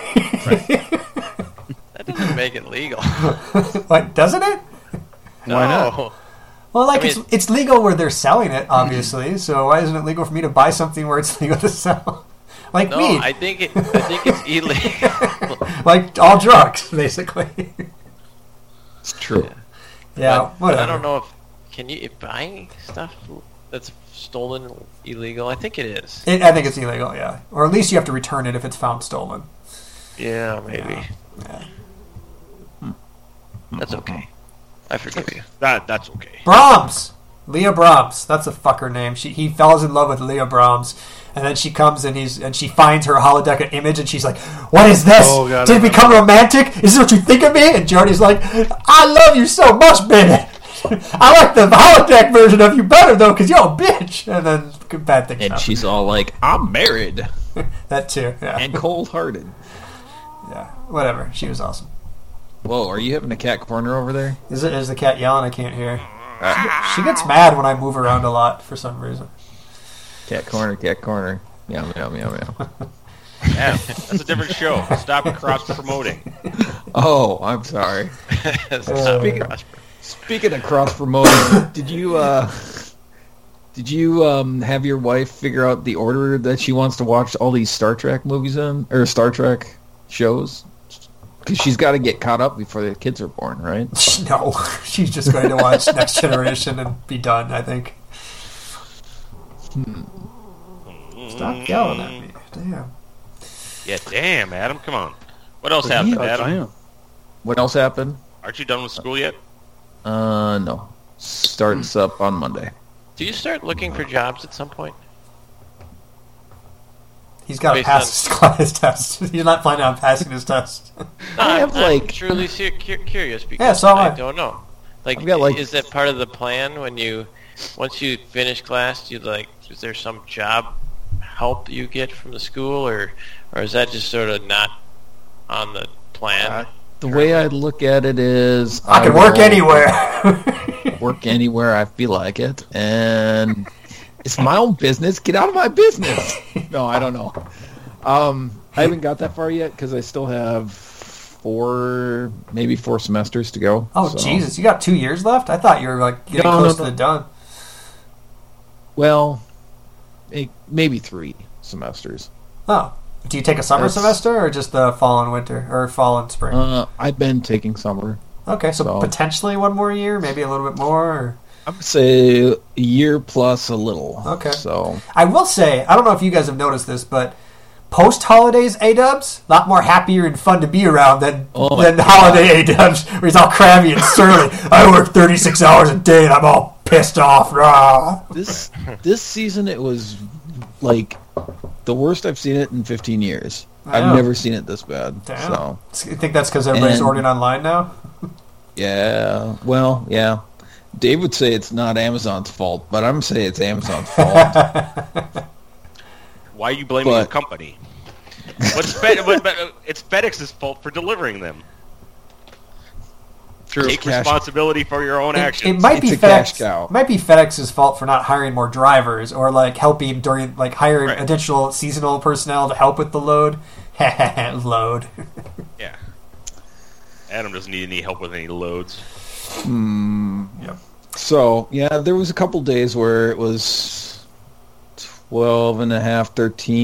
That doesn't make it legal. Like, doesn't it? Why not? Well, like, I mean- it's legal where they're selling it, obviously. So why isn't it legal for me to buy something where it's legal to sell? Like No, weed. I think it's illegal. Like all drugs, basically. It's true. Yeah, But whatever. I don't know if buying stuff that's stolen illegal. I think it is. I think it's illegal, yeah. Or at least you have to return it if it's found stolen. Yeah, maybe. Yeah. That's okay. I forgive you. That's okay. Brahms! Leah Brahms. That's a fucker name. He falls in love with Leah Brahms. And then she comes and she finds her holodeck image and she's like, "What is this? Oh, God, Did it become romantic? Is this what you think of me?" And Jordy's like, "I love you so much, baby. I like the holodeck version of you better though, because you're a bitch." And then bad things And happen. she's all like, "I'm married That too. Yeah. and cold-hearted." Yeah. Whatever. She was awesome. Whoa, are you having a cat corner over there? Is the cat yelling? I can't hear. She gets mad when I move around a lot for some reason. Cat corner, cat corner. Meow, meow, meow, meow. Yeah, that's a different show. Stop cross-promoting. Oh, I'm sorry. Speaking of cross-promoting, did you have your wife figure out the order that she wants to watch all these Star Trek movies in, or Star Trek shows? Because she's got to get caught up before the kids are born, right? No, she's just going to watch Next Generation and be done, I think. Stop yelling at me. Damn. Yeah, damn, Adam. Come on. What else happened, Adam? What else happened? Aren't you done with school yet? No. Starts up on Monday. Do you start looking for jobs at some point? He's got to Based pass his test. He's not planning on passing his test. I have, I'm truly curious because Yeah, so am I I. don't know. Like, I've got, like- is that part of the plan when once you finish class, is there some job help you get from the school, or is that just sort of not on the plan? The way I look at it is, I can work will anywhere. Work anywhere I feel like it, and it's my own business. Get out of my business. No, I don't know. I haven't got that far yet because I still have 4 semesters to go. Oh, so. Jesus. You got 2 years left? I thought you were like getting close to the done. Well, maybe 3 semesters. Oh. Do you take a summer semester or just the fall and winter? Or fall and spring? I've been taking summer. Okay, so potentially 1 more year, maybe a little bit more? Or... I would say a year plus a little. Okay. So I will say, I don't know if you guys have noticed this, but post-holidays A-dubs, a lot more happier and fun to be around than holiday A-dubs, where he's all crabby and surly. I work 36 hours a day and I'm all pissed off. Rah. This season, it was like the worst I've seen it in 15 years. I I've know. never seen it this bad. Damn. So You think that's because everybody's And- ordering online now? yeah, well, yeah. Dave would say it's not Amazon's fault, but I'm saying it's Amazon's fault. Why are you blaming the company? It's FedEx's fault for delivering them. True. Take responsibility for your own actions. It might be It's a cash FedEx. cow. Might be FedEx's fault for not hiring more drivers or like helping during like hiring Right. additional seasonal personnel to help with the load. Load. Yeah. Adam doesn't need any help with any loads. Yep. So, yeah, there was a couple days where it was 12 and a half,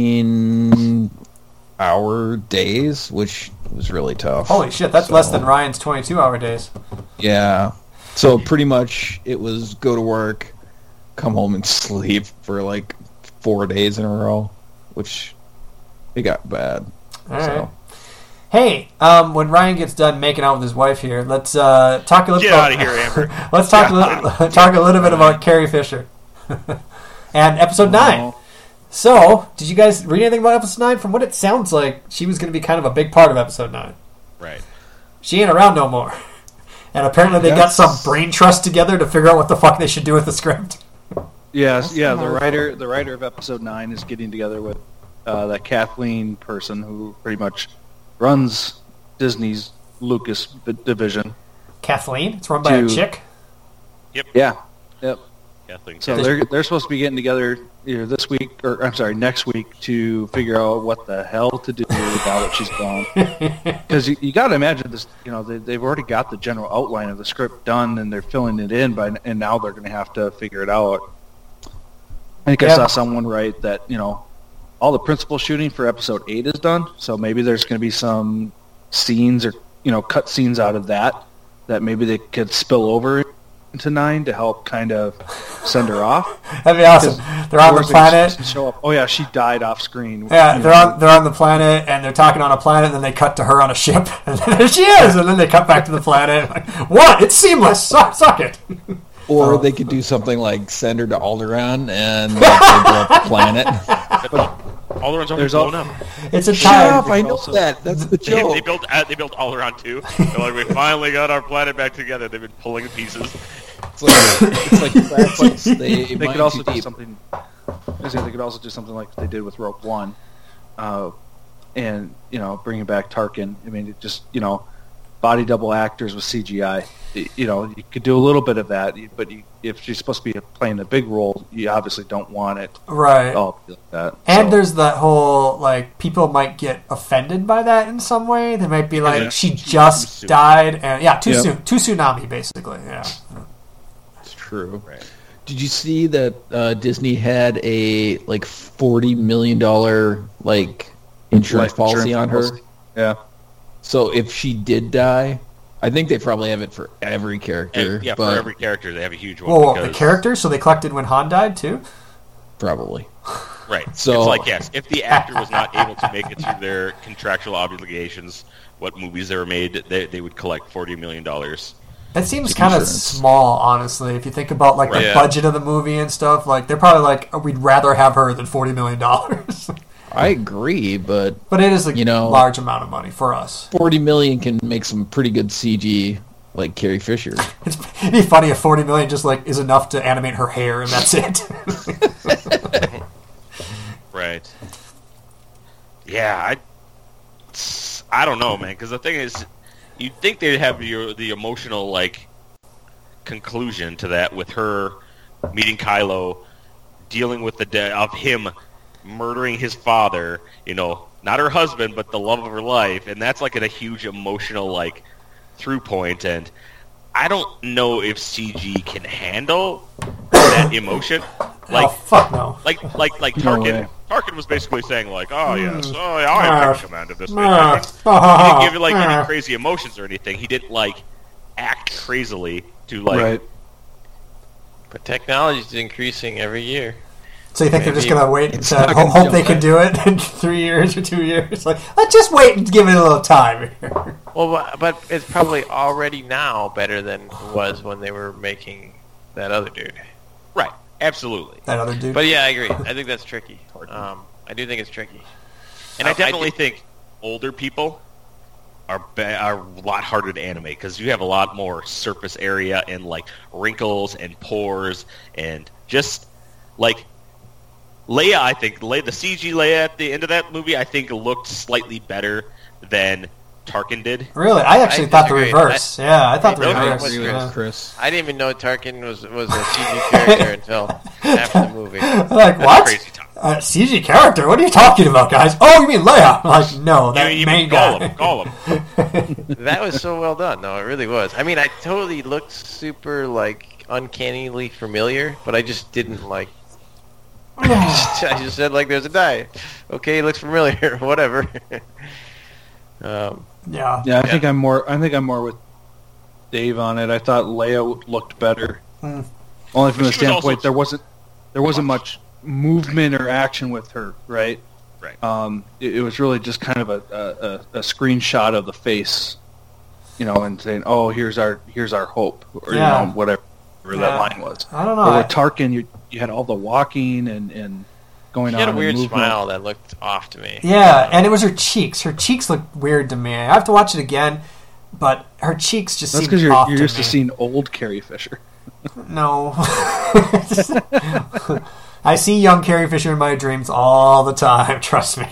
13-hour days, which was really tough. Holy shit, that's less than Ryan's 22-hour days. Yeah. So pretty much it was go to work, come home and sleep for like 4 days in a row, which it got bad. All right. So Hey, when Ryan gets done making out with his wife here, let's talk a little. Get out of here, Amber. Let's talk talk a little bit about Carrie Fisher and episode 9. So, did you guys read anything about episode 9? From what it sounds like, she was going to be kind of a big part of episode 9. Right. She ain't around no more, and apparently they got some brain trust together to figure out what the fuck they should do with the script. Yes, yeah. The writer of episode 9 is getting together with that Kathleen person who pretty much runs Disney's Lucas division. Kathleen, it's run by a chick. Yeah. Yep. Kathleen. So they're supposed to be getting together either this week or next week to figure out what the hell to do now that she's gone. Because you got to imagine this. You know, they've already got the general outline of the script done and they're filling it in, and now they're going to have to figure it out. I think I saw someone write that all the principal shooting for episode 8 is done, so maybe there's going to be some scenes or cut scenes out of that maybe they could spill over into 9 to help kind of send her off. That'd be awesome. They're on the planet. Show up. Oh yeah, she died off screen. Yeah, they're on the planet and they're talking on a planet, and then they cut to her on a ship, and then there she is, and then they cut back to the planet. Like, what? It's seamless. Suck it. Or Oh. they could do something like send her to Alderaan and like, they blow up the planet. Alderaa's already There's blown al- up. It's a Shut time. up! I know Also- that. That's the They joke. built Alderaan too. They're like, we finally got our planet back together. They've been pulling the pieces. It's like Francis, They mine could also too do deep. something. They could also do something like they did with Rogue One, and bringing back Tarkin. I mean, it just body double actors with CGI. You could do a little bit of that, but if she's supposed to be playing a big role, you obviously don't want it Right. all to be like that. And So, there's that whole, like, people might get offended by that in some way. They might be like, Yeah. she just soon. died, and too Yep. soon. Too tsunami, basically. Yeah. It's true. Right. Did you see that Disney had a like $40 million like insurance life policy on her? policy. Yeah. So if she did die, I think they probably have it for every character. And, yeah, but for every character, they have a huge one. Well, because, the characters, so they collected when Han died, too? probably. Right. So- It's like, yes, if the actor was not able to make it through their contractual obligations, what movies they were made, they would collect $40 million. That seems kind of Insurance. small, honestly. If you think about, like, the Right. Yeah. budget of the movie and stuff, like, they're probably like, we'd rather have her than $40 million. I agree, but But it is a know- large amount of money for us. 40 million can make some pretty good CG, like Carrie Fisher. It'd be funny if 40 million just, like, is enough to animate her hair and that's it. Right. Yeah, I don't know, man. Because the thing is, you'd think they'd have the emotional like conclusion to that with her meeting Kylo, dealing with the death of him murdering his father. Not her husband, but the love of her life, and that's like a huge emotional like through point. And I don't know if CG can handle that emotion. Oh, fuck no. Like No Tarkin. way. Tarkin was basically saying like, "Oh yes, I am taking command of this." He Ah. didn't give you like any crazy emotions or anything. He didn't like act crazily to like. Right. But technology's increasing every year. So you think they're just Maybe going to wait it's to not gonna hope jump they can back. do it in 3 years or 2 years? Like, let's just wait and give it a little time here. Well, but it's probably already now better than it was when they were making that other dude. Right. Absolutely. That other dude. But yeah, I agree. I think that's tricky. I do think it's tricky. And I definitely think older people are a lot harder to animate because you have a lot more surface area and like wrinkles and pores and just like Leia. I think the CG Leia at the end of that movie I think looked slightly better than Tarkin did. Really? I actually I thought the disagree. reverse. I thought the Really? reverse. What's Agree Yeah. with Chris. I didn't even know Tarkin was a CG character until after the movie. Like, That's what? crazy talk. CG character? What are you talking about, guys? Oh, you mean Leia? I'm like, no, that You main mean guy. Gollum. That was so well done, though. It really was. I mean, I totally looked super like uncannily familiar, but I just didn't like. I just said like, "There's a die." Okay, he looks familiar. Whatever. Yeah. Yeah, I think I'm more with Dave on it. I thought Leia looked better. Hmm. Only from But the she was also- standpoint there wasn't much movement or action with her, right? Right. It was really just kind of a screenshot of the face, and saying, "Oh, here's our hope," or Yeah. whatever Yeah. that line was. I don't know. But with Tarkin, you had all the walking and going She on. had a and weird movement. smile that looked off to me. Yeah, and it was her cheeks. Her cheeks looked weird to me. I have to watch it again, but her cheeks just That's seemed because off you're to used me. to seeing old Carrie Fisher. No. I see young Carrie Fisher in my dreams all the time, trust me.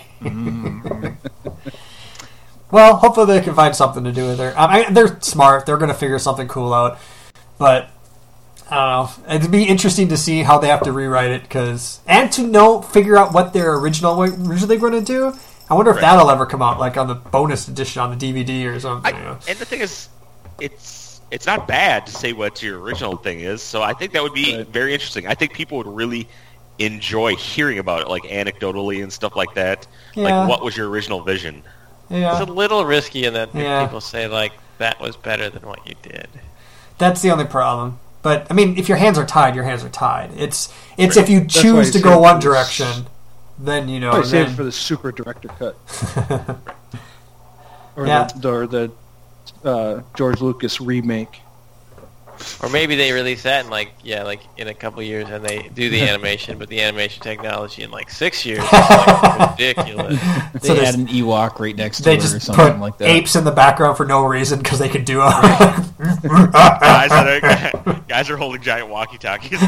Well, hopefully they can find something to do with her. They're smart. They're going to figure something cool out. But, I don't know. It'd be interesting to see how they have to rewrite it, and to figure out what their originally going to do. I wonder if Right. that'll ever come out, like on the bonus edition on the DVD or something. And the thing is, it's not bad to say what your original thing is. So I think that would be Right. very interesting. I think people would really enjoy hearing about it, like anecdotally and stuff like that. Yeah. Like, what was your original vision? Yeah. It's a little risky in that Yeah. people say like that was better than what you did. That's the only problem. But I mean, if your hands are tied, your hands are tied. It's Right. if you That's why choose you to save go it one for this- direction, then I save then- it for the super director cut. Or Yeah. the George Lucas remake. Or maybe they release that in in a couple years and they do the animation, but the animation technology in 6 years is ridiculous. They So add an Ewok right next to They it or just something put like that. apes in the background for no reason because they could do it. guys are holding giant walkie-talkies.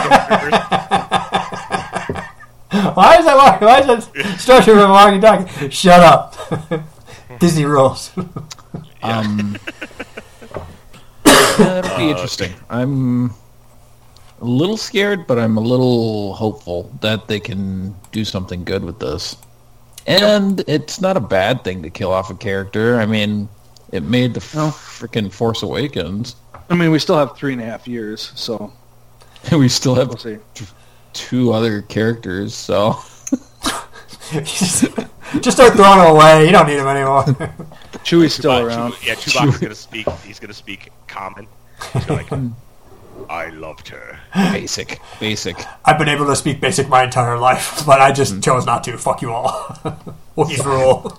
Why is that structure of a walkie-talkie? Shut up. Disney rules. That'll be interesting. I'm a little scared, but I'm a little hopeful that they can do something good with this. And it's not a bad thing to kill off a character. I mean, it made the freaking Force Awakens. I mean, we still have 3.5 years, so We still have we'll see. 2 other characters, so... Just start throwing them away. You don't need them anymore. Chewie's still around. Chewbacca's gonna speak. He's gonna speak common. He's gonna I loved her. Basic. I've been able to speak basic my entire life, but I just chose not to. Fuck you all. Wookiees rule.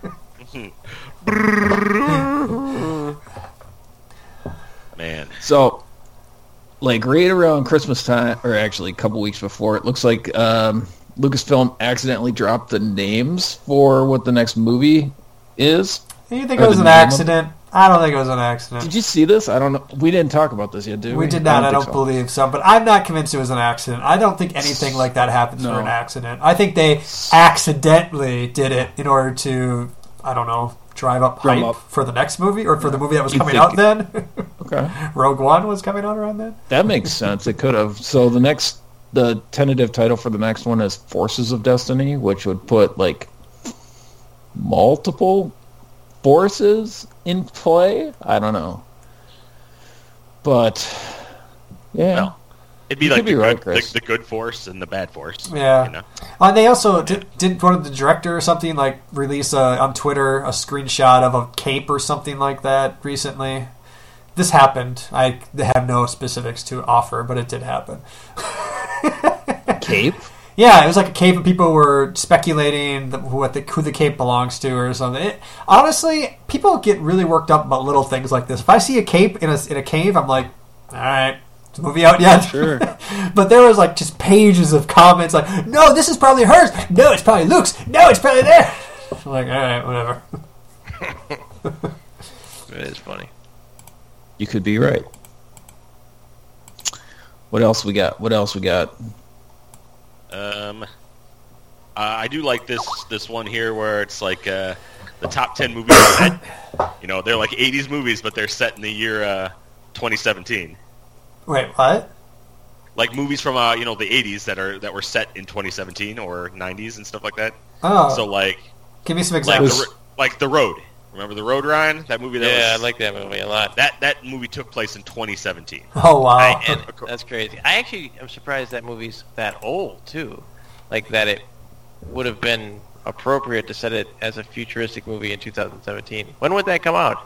Man. So, right around Christmas time, or actually a couple weeks before, it looks like Lucasfilm accidentally dropped the names for what the next movie is. You think it was an accident? I don't think it was an accident. Did you see this? I don't know. We didn't talk about this yet, did we? We did not. I don't think so. believe so. But I'm not convinced it was an accident. I don't think anything like that happens No. for an accident. I think they accidentally did it in order to, I don't know, drive up Drum hype up. for the next movie or for the movie that was You coming think- out then. Okay. Rogue One was coming out around then. That makes sense. It could have. So the tentative title for the next one is Forces of Destiny, which would put multiple forces in play. I don't know, but yeah, Well, it'd be You like could be the, right, good, Chris. the good force and the bad force. Yeah. You know? And they also didn't one of the director or something release on Twitter a screenshot of a cape or something like that recently. This happened. I have no specifics to offer, but it did happen. cape. Yeah, it was like a cape, and people were speculating who the cape belongs to or something. Honestly, people get really worked up about little things like this. If I see a cape in a cave, I'm like, all right, is the movie out yet? Sure. But there was just pages of comments like, no, this is probably hers. No, it's probably Luke's. No, it's probably there. I'm like, all right, whatever. It is funny. You could be right. What else we got? I do like this one here where it's the top 10 movies set. They're like 80s movies, but they're set in the year 2017. Wait, what? Like movies from the 80s that were set in 2017 or 90s and stuff like that. Oh, So give me some like examples. The Road. Remember The Road, Ryan? That movie. I like that movie a lot. That movie took place in 2017. Oh, wow. And that's crazy. I actually am surprised that movie's that old too. That it would have been appropriate to set it as a futuristic movie in 2017. When would that come out?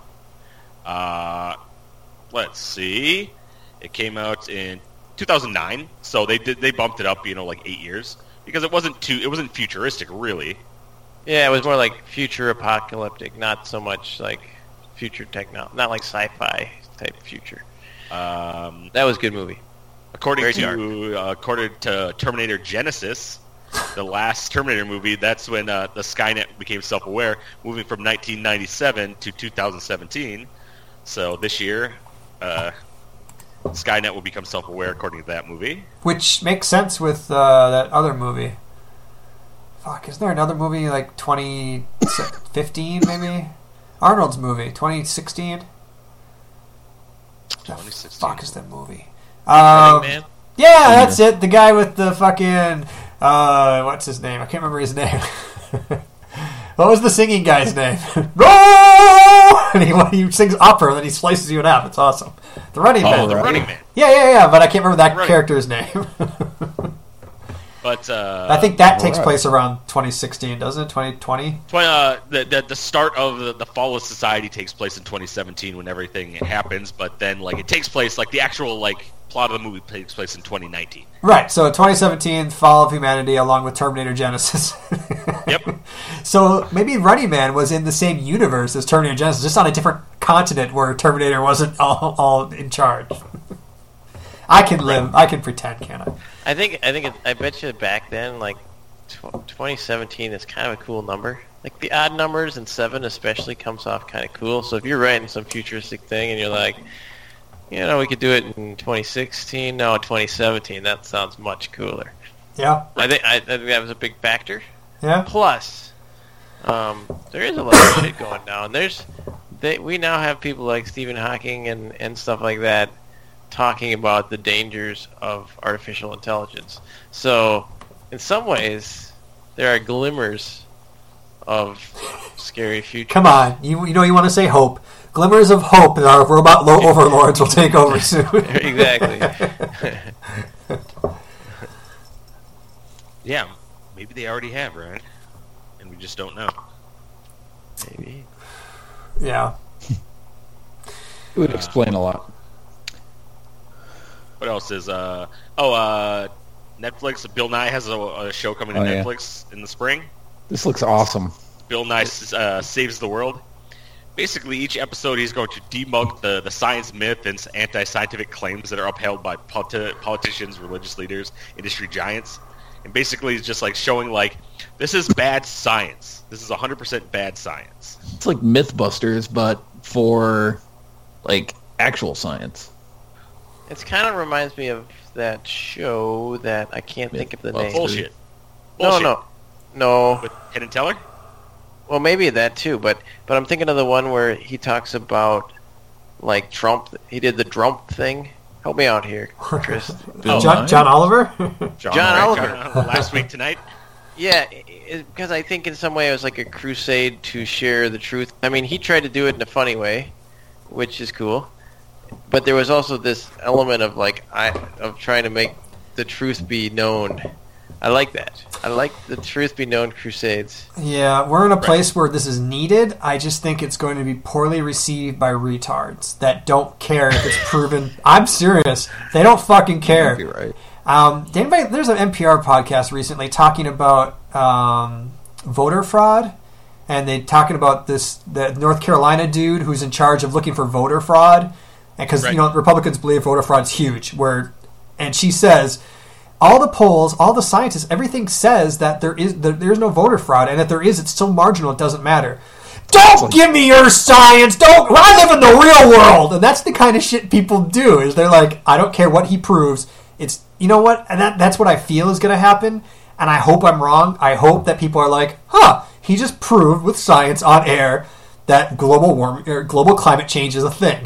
Let's see. It came out in 2009, so they bumped it up, 8 years because it wasn't futuristic really. Yeah, it was more like future apocalyptic, not so much like future technology, not like sci-fi type future. That was a good movie. According Very to Terminator Genesis, the last Terminator movie, that's when the Skynet became self-aware, moving from 1997 to 2017. So this year, Skynet will become self-aware according to that movie. Which makes sense with that other movie. Fuck, isn't there another movie 2015 maybe? Arnold's movie, 2016? 2016. Fuck is that movie? Running Man. Yeah, that's it. The guy with the fucking what's his name? I can't remember his name. What was the singing guy's name? Roll! And he sings opera, and then he slices you in half. It's awesome. The Running Man. The Running Man. Yeah. But I can't remember that Right. character's name. But I think that takes Right. place around 2016, doesn't it? 2020? The start of the fall of society takes place in 2017 when everything happens, but then it takes place the actual plot of the movie takes place in 2019. Right. So 2017, Fall of Humanity, along with Terminator Genesis. Yep. So maybe Running Man was in the same universe as Terminator Genesis, just on a different continent where Terminator wasn't all in charge. I can live. I can pretend, can't I? I bet you back then, like 2017 is kind of a cool number. Like the odd numbers and 7 especially comes off kind of cool. So if you're writing some futuristic thing and you're like, we could do it in 2016. No, 2017. That sounds much cooler. Yeah. I think that was a big factor. Yeah. Plus, there is a lot of shit going down. We now have people like Stephen Hawking and stuff like that talking about the dangers of artificial intelligence. So, in some ways, there are glimmers of scary future. Come on, you want to say hope. Glimmers of hope that our robot overlords will take over soon. Exactly. Yeah, maybe they already have, right? And we just don't know. Maybe. Yeah. It would explain a lot. What else is Netflix? Bill Nye has a show coming to Netflix in the spring. This looks awesome. Bill Nye saves the world. Basically, each episode he's going to debunk the science myth and anti-scientific claims that are upheld by politicians, religious leaders, industry giants. And basically, it's just like showing like, this is bad science. This is 100% bad science. It's like Mythbusters, but for like actual science. It kind of reminds me of that show that I can't think of the name. Bullshit. No. With Penn and Teller? Well, maybe that too, but I'm thinking of the one where he talks about like Trump. He did the Trump thing. Help me out here, Chris. John Oliver? John Oliver. Last week tonight? Yeah, because I think in some way it was like a crusade to share the truth. I mean, he tried to do it in a funny way, which is cool. But there was also this element of of trying to make the truth be known. I like that. I like the truth be known crusades. Yeah, we're in a place where this is needed. I just think it's going to be poorly received by retards that don't care if it's proven. I'm serious. They don't fucking care. You're right. There's an NPR podcast recently talking about voter fraud, and they talking about the North Carolina dude who's in charge of looking for voter fraud, and because Republicans believe voter fraud's huge. And she says, all the polls, all the scientists, everything says that there's no voter fraud, and if there is, it's so marginal it doesn't matter. Don't give me your science. I live in the real world, and that's the kind of shit people do. Is they're like, I don't care what he proves. It's what, and that's what I feel is going to happen, and I hope I'm wrong. I hope that people are like, he just proved with science on air that global climate change is a thing.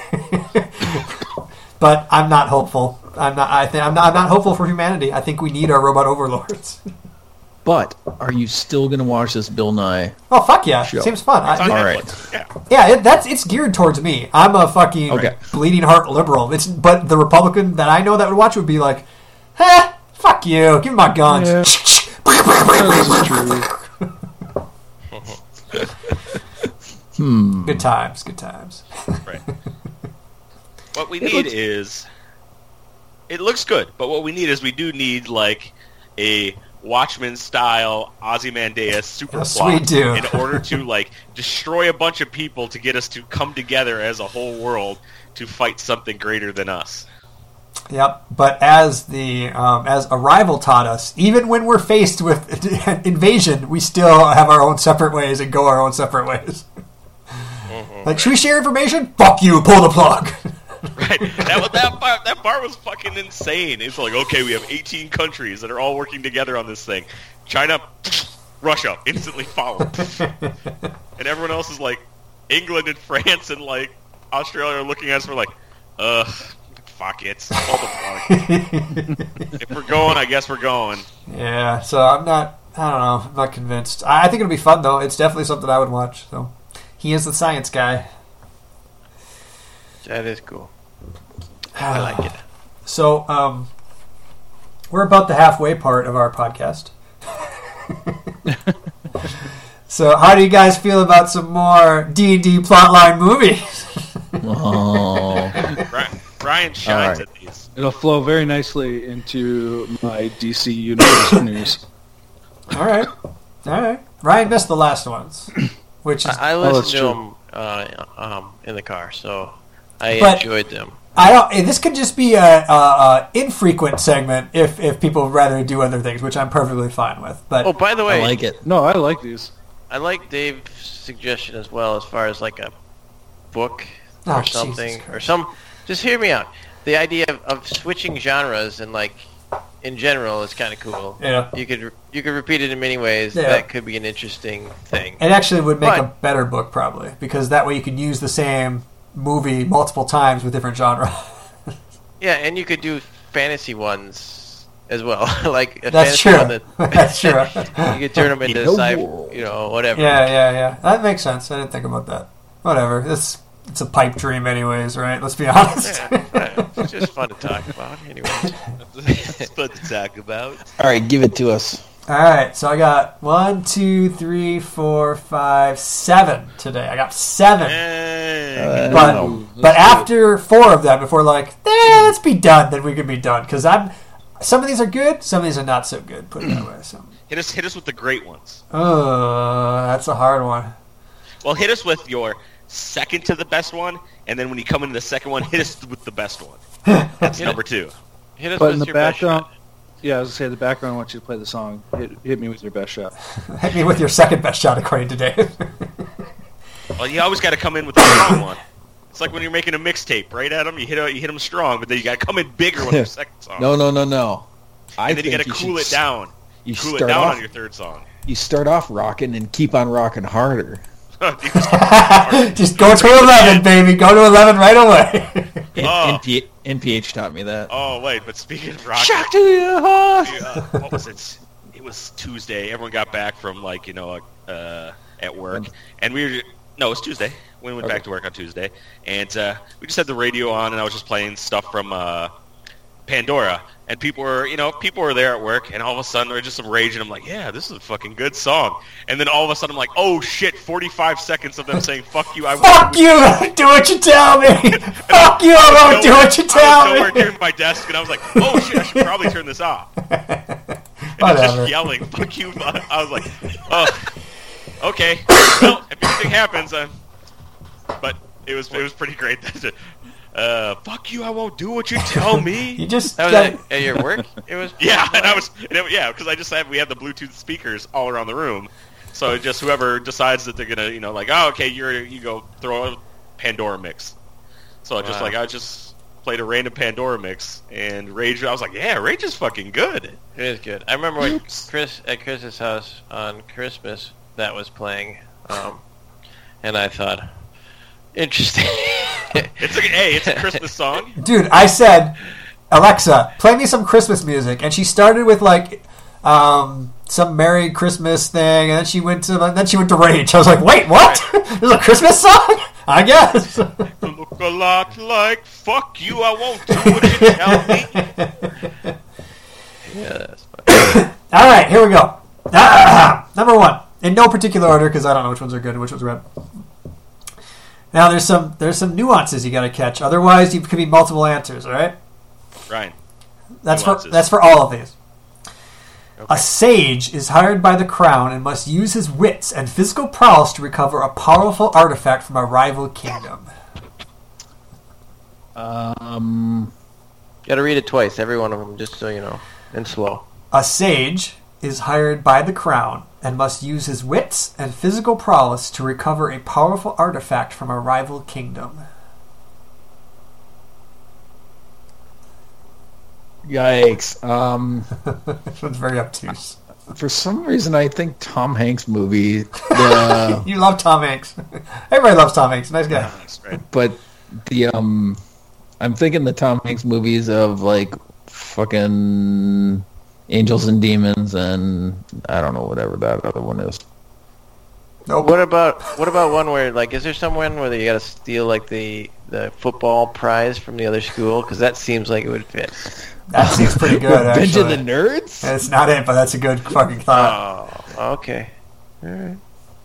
But I'm not hopeful. I'm not hopeful for humanity. I think we need our robot overlords. But are you still going to watch this Bill Nye? Oh fuck yeah! Show? Seems fun. All right. It's geared towards me. I'm a fucking bleeding heart liberal. But the Republican that I know that would watch would be like, fuck you. Give me my guns. Yeah. Good times. Good times. Right. What we need is... It looks good, but what we need like a Watchmen-style Ozymandias super plot in order to destroy a bunch of people to get us to come together as a whole world to fight something greater than us. Yep, but as Arrival taught us, even when we're faced with invasion, we still have our own separate ways and go our own separate ways. Mm-hmm. Should we share information? Fuck you, pull the plug. Right. That part was fucking insane. It's like, okay, we have 18 countries that are all working together on this thing. China, Russia, instantly followed. And everyone else is like, England and France and Australia are looking at us and we're like, fuck it. Pull the plug. If we're going, I guess we're going. Yeah, so I'm not convinced. I think it'll be fun though. It's definitely something I would watch. So he is the science guy. That is cool. I like it. So, we're about the halfway part of our podcast. So, how do you guys feel about some more D&D plotline movies? Brian shines at these. It'll flow very nicely into my DC Universe news. All right. Ryan missed the last ones, which is I listened to them in the car, so I enjoyed them. I don't. This could just be a infrequent segment if people would rather do other things, which I'm perfectly fine with. But Oh, by the way, I like it. No, I like these. I like Dave's suggestion as well, as far as like a book Oh, or something, Jesus or Christ. some. Just hear me out. The idea of switching genres and like in general is kind of cool. Yeah. You could repeat it in many ways. Yeah. That could be an interesting thing. it actually would make a But- better book probably because that way you could use the same movie multiple times with different genre. Yeah, and you could do fantasy ones as well, like a That's fantasy true. one that That's true. you could turn them into In a sci, world. whatever. Yeah. That makes sense. I didn't think about that. Whatever. It's a pipe dream, anyways, right? Let's be honest. Yeah, it's just fun to talk about, anyway. It's fun to talk about. All right, give it to us. All right, so I got 1, 2, 3, 4, 5, 7 today. I got 7. Hey. But after 4 of them, if we're like, let's be done, then we can be done. Because some of these are good, some of these are not so good. Put it that way. So. Hit us with the great ones. That's a hard one. Well, hit us with your second to the best one, and then when you come into the second one, hit us with the best one. That's number 2. Hit us But with in the your best background, shot. yeah, I was gonna say the background. I want you to play the song. Hit me with your best shot. Hit me with your second best shot, according to Dave. Well, you always got to come in with the strong one. It's like when you're making a mixtape, right, Adam? You hit them strong, but then you got to come in bigger with your second song. No. And then you got to cool it down. You Cool it start down off. on your third song. You start off rocking and keep on rocking harder. Just go to 11, baby. Go to 11 right away. Oh. NPH taught me that. Oh, wait, but speaking of rock, Shock to the heart. what was it? It was Tuesday. Everyone got back from, at work. And it was Tuesday. We went back to work on Tuesday. And we just had the radio on, and I was just playing stuff from Pandora. And people were there at work, and all of a sudden they're just raging. I'm like, yeah, this is a fucking good song. And then all of a sudden I'm like, oh shit, 45 seconds of them saying, fuck you, I Fuck you! Do what you tell me! Fuck you! I won't do what you I tell was nowhere me! near my desk, and I was like, oh shit, I should probably turn this off. And it's Whatever. just yelling, fuck you. I was like, oh, okay. Well, if anything happens, but it was pretty great. Fuck you, I won't do what you tell me. You just That was got- at your work? It was. Yeah, because we had the Bluetooth speakers all around the room. So just whoever decides that they're gonna, oh, okay, you go throw a Pandora mix. So I just played a random Pandora mix, and Rage. I was like, yeah, Rage is fucking good. It is good. I remember when Chris's house on Christmas that was playing, and I thought, interesting. It's a Christmas song. Dude, I said, Alexa, play me some Christmas music, and she started with some Merry Christmas thing, and then she went to Rage. I was like, wait, what? There's a Christmas song? I guess. Look a lot like fuck you, I won't do what you tell me. Yeah, that's fine. All right, here we go. Number 1, in no particular order, because I don't know which ones are good and which ones are bad. Now, there's some nuances you got to catch. Otherwise, you could be multiple answers. All right. Ryan. That's Nuances. for all of these. Okay. A sage is hired by the crown and must use his wits and physical prowess to recover a powerful artifact from a rival kingdom. Gotta read it twice, every one of them, just so you know, and slow. A sage is hired by the crown and must use his wits and physical prowess to recover a powerful artifact from a rival kingdom. Yikes. This one's very obtuse. For some reason, I think Tom Hanks movie, the, You love Tom Hanks. Everybody loves Tom Hanks. Nice guy. That's right. but the I'm thinking the Tom Hanks movies of like fucking Angels and Demons and I don't know whatever that other one is. Nope. What about one where, like, is there someone where you gotta steal, like, the football prize from the other school? Because that seems like it would fit. That seems pretty good, Revenge of actually. the Nerds? It's not it, but that's a good fucking thought. Oh, okay. All right.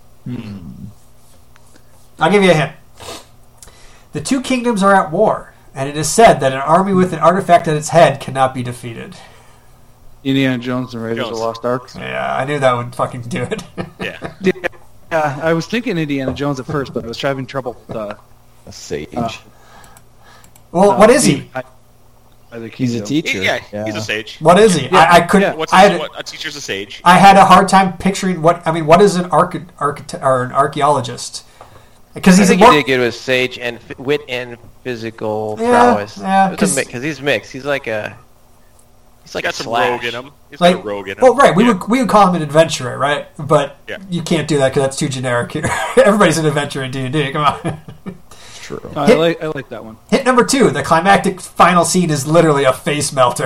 I'll give you a hint. The two kingdoms are at war, and it is said that an army with an artifact at its head cannot be defeated. Indiana Jones and Raiders of Jones. the Lost Ark. Yeah, I knew that would fucking do it. Yeah. Yeah, I was thinking Indiana Jones at first, but I was having trouble with A sage. Well, what is he? I think He's a dope. teacher. Yeah, he's a sage. What is he? Yeah. I couldn't. Yeah. What's I had, what, a teacher's a sage? I had a hard time picturing what. I mean, what is an architect or an archaeologist? Because I he's think more, he did good with sage and wit and physical Yeah, prowess. yeah, Because 'cause- he's mixed. He's like a He's got some Slash. rogue in him. He's like, got a rogue in him. well, right. We Yeah. would call him an adventurer, right? But Yeah. you can't do that because that's too generic. Everybody's an adventurer in D&D. Come on. It's true. No, I like that one. Hit number 2. The climactic final scene is literally a face melter.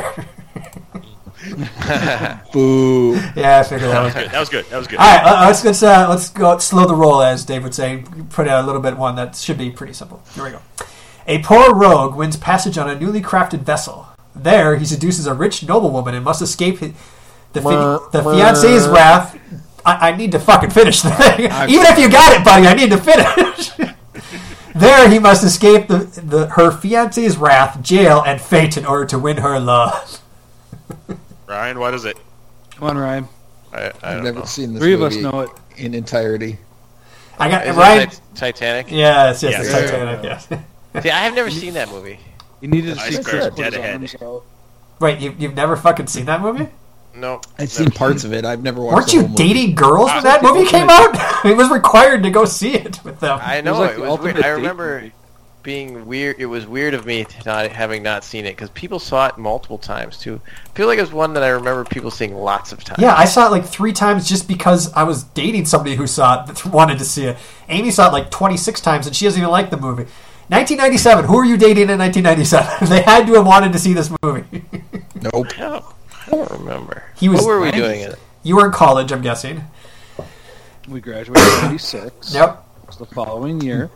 Boo. Yeah, I figured that was Good. That was good. That was good. All right, let's go slow the roll, as Dave would say. Put out a little bit one that should be pretty simple. Here we go. A poor rogue wins passage on a newly crafted vessel. There, he seduces a rich noblewoman and must escape the fiance's wrath. I need to fucking finish the thing. Even if you got it, buddy, I need to finish. There, he must escape her fiance's wrath, jail, and fate in order to win her love. Ryan, what is it? Come on, Ryan. I I've don't never know. seen this 3 of movie us know it. in entirety. I got Is Ryan. it Titanic? Yes, Yes. it's Titanic. Yes. See, I have never seen that movie. You needed to I see swear, Chris dead put his ahead. arms out. Wait, you've never fucking seen that movie? No. I've seen parts of it. I've never watched Weren't the you whole movie. dating girls when that like the movie came ultimate- out? It was required to go see it with them. I know like it the was ultimate weird. I date remember movie. being weird. It was weird of me to having not seen it because people saw it multiple times too. I feel like it was one that I remember people seeing lots of times. Yeah, I saw it like 3 times just because I was dating somebody who saw it that wanted to see it. Amy saw it like 26 times and she doesn't even like the movie. 1997. Who were you dating in 1997? They had to have wanted to see this movie. Nope. I don't remember. He was- What were we doing in it? You were in college, I'm guessing. We graduated in 96. Yep. It was the following year.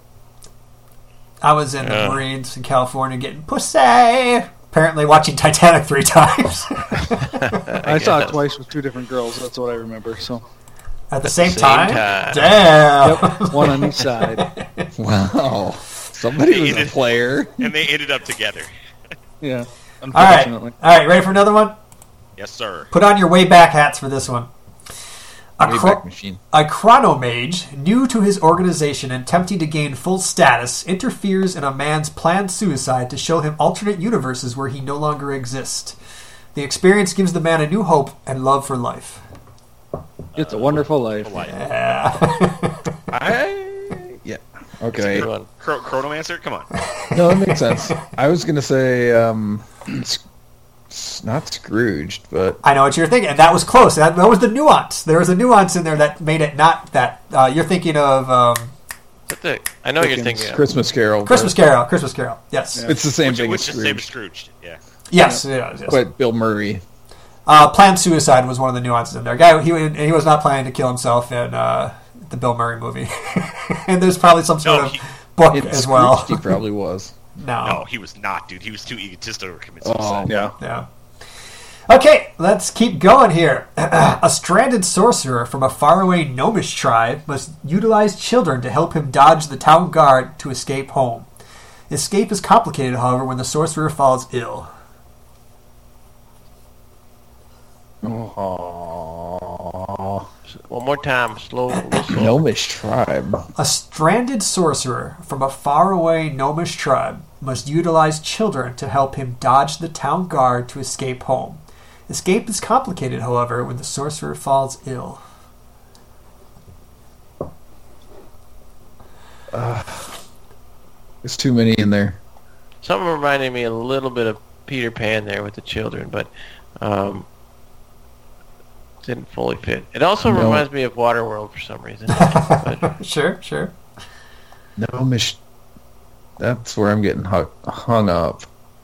I was in the Yeah. Marines in California getting pussy. Apparently watching Titanic 3 times. I saw it guess. twice with 2 different girls. That's what I remember. So, At the same Same time? time. Damn. yep, one on each side. Wow. Somebody was a player. And they ended up together. Yeah, All right. unfortunately. All right, ready for another one? Yes, sir. Put on your way back hats for this one. Wayback Machine. A chronomage, new to his organization and attempting to gain full status, interferes in a man's planned suicide to show him alternate universes where he no longer exists. The experience gives the man a new hope and love for life. It's a wonderful life. Yeah. Yeah. Good Okay. one. Chronomancer? Come on. No, that makes sense. I was gonna say, not Scrooged, but I know what you're thinking, and that was close. That was the nuance. There was a nuance in there that made it not that. You're thinking of I know what you're Dickens' thinking of. Christmas Carol. Christmas Carol. Christmas Carol. Yes. It's the same thing as Which is the same as Scrooge, Scrooged. Yeah. Yes. Yes. but Bill Murray. Planned suicide was one of the nuances in there. Guy, he was not planning to kill himself in the Bill Murray movie, and there's probably some sort No, of he- book In as well. Scrooged, he probably was. No, he was not, dude. He was too egotistical to commit Oh, suicide. Yeah. Yeah. Okay, let's keep going here. A stranded sorcerer from a faraway gnomish tribe must utilize children to help him dodge the town guard to escape home. Escape is complicated, however, when the sorcerer falls ill. Oh. One more time, slow. Gnomish tribe. A stranded sorcerer from a faraway gnomish tribe must utilize children to help him dodge the town guard to escape home. Escape is complicated, however, when the sorcerer falls ill. There's too many in there. Something reminded me a little bit of Peter Pan there with the children, but didn't fully fit. It also No. reminds me of Waterworld for some reason. But Sure, sure. Gnomish. That's where I'm getting hung up.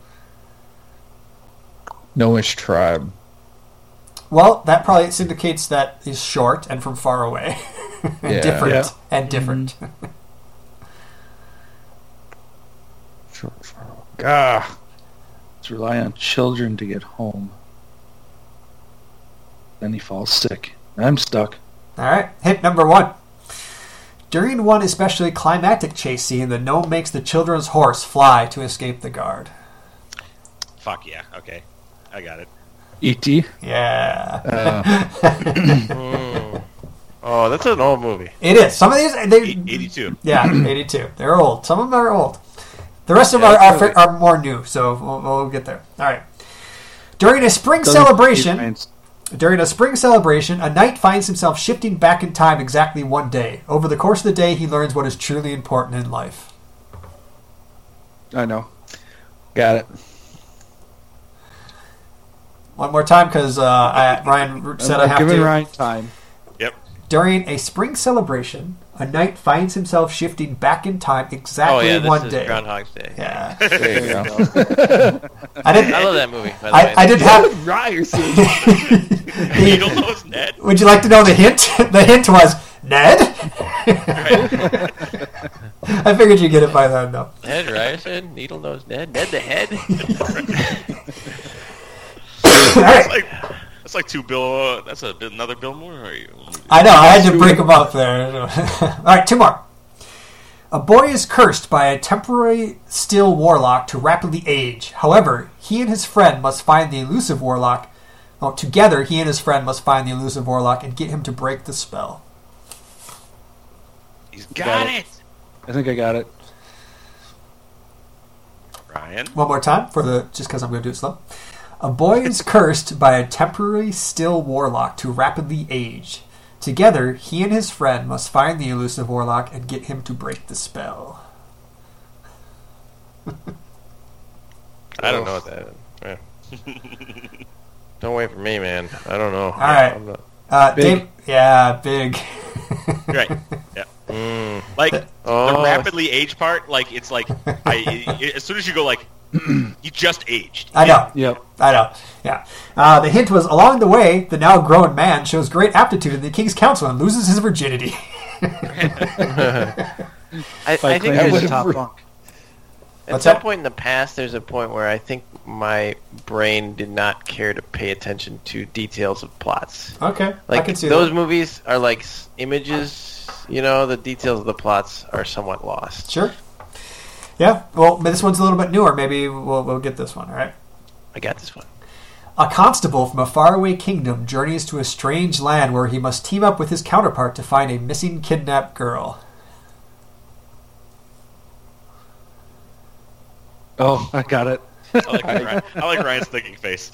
Gnomish tribe. Well, that probably indicates that he's short and from far away. And Yeah. different. Yeah. And different. Ah. Let's rely on children to get home. Then he falls sick. I'm stuck. All right, hit number 1. During one especially climactic chase scene, the gnome makes the children's horse fly to escape the guard. Fuck yeah. Okay. I got it. E.T. Yeah. oh, that's an old movie. It is. Some of these, they, 82. yeah, 82. They're old. Some of them are old. The rest of them are more new, so we'll get there. All right. During a spring celebration, a knight finds himself shifting back in time exactly one day. Over the course of the day, he learns what is truly important in life. I know. Got it. One more time, because Ryan said I have Giving to. Ryan time. Yep. During a spring celebration, a knight finds himself shifting back in time exactly this one is day. Groundhog's Day. Yeah. There you go. I love that movie. By the way. I did have. Ryerson. Needle-nose Ned. Would you like to know the hint? The hint was Ned. I figured you'd get it by then, though. Ned Ryerson, Needle Nose Ned, Ned the Head. All right. That's like two Bill. That's another Bill Moore. Or you? I know. I had to break them up there. All right, two more. A boy is cursed by a temporary still warlock to rapidly age. However, he and his friend must find the elusive warlock. Together, he and his friend must find the elusive warlock and get him to break the spell. He's got it. I think I got it. Ryan. One more time, just because I'm going to do it slow. A boy is cursed by a temporary still warlock to rapidly age. Together, he and his friend must find the elusive warlock and get him to break the spell. I don't know what that is. Yeah. Don't wait for me, man. I don't know. All right. I'm not... Big. Dave, yeah, big. Right. Yeah. Like the rapidly age part. Like it's like as soon as you go like you just aged. I know. Yep. I know. Yeah. The hint was along the way, the now grown man shows great aptitude in the king's council and loses his virginity. I think Clay there's Top Funk. at What's some that? point in the past, there's a point where I think my brain did not care to pay attention to details of plots. Okay. I Like can see those that. movies are like images. You know, the details of the plots are somewhat lost. Sure. Yeah. Well, this one's a little bit newer. Maybe we'll get this one. All right. I got this one. A constable from a faraway kingdom journeys to a strange land where he must team up with his counterpart to find a missing kidnapped girl. Oh, I got it. I like Ryan's thinking face.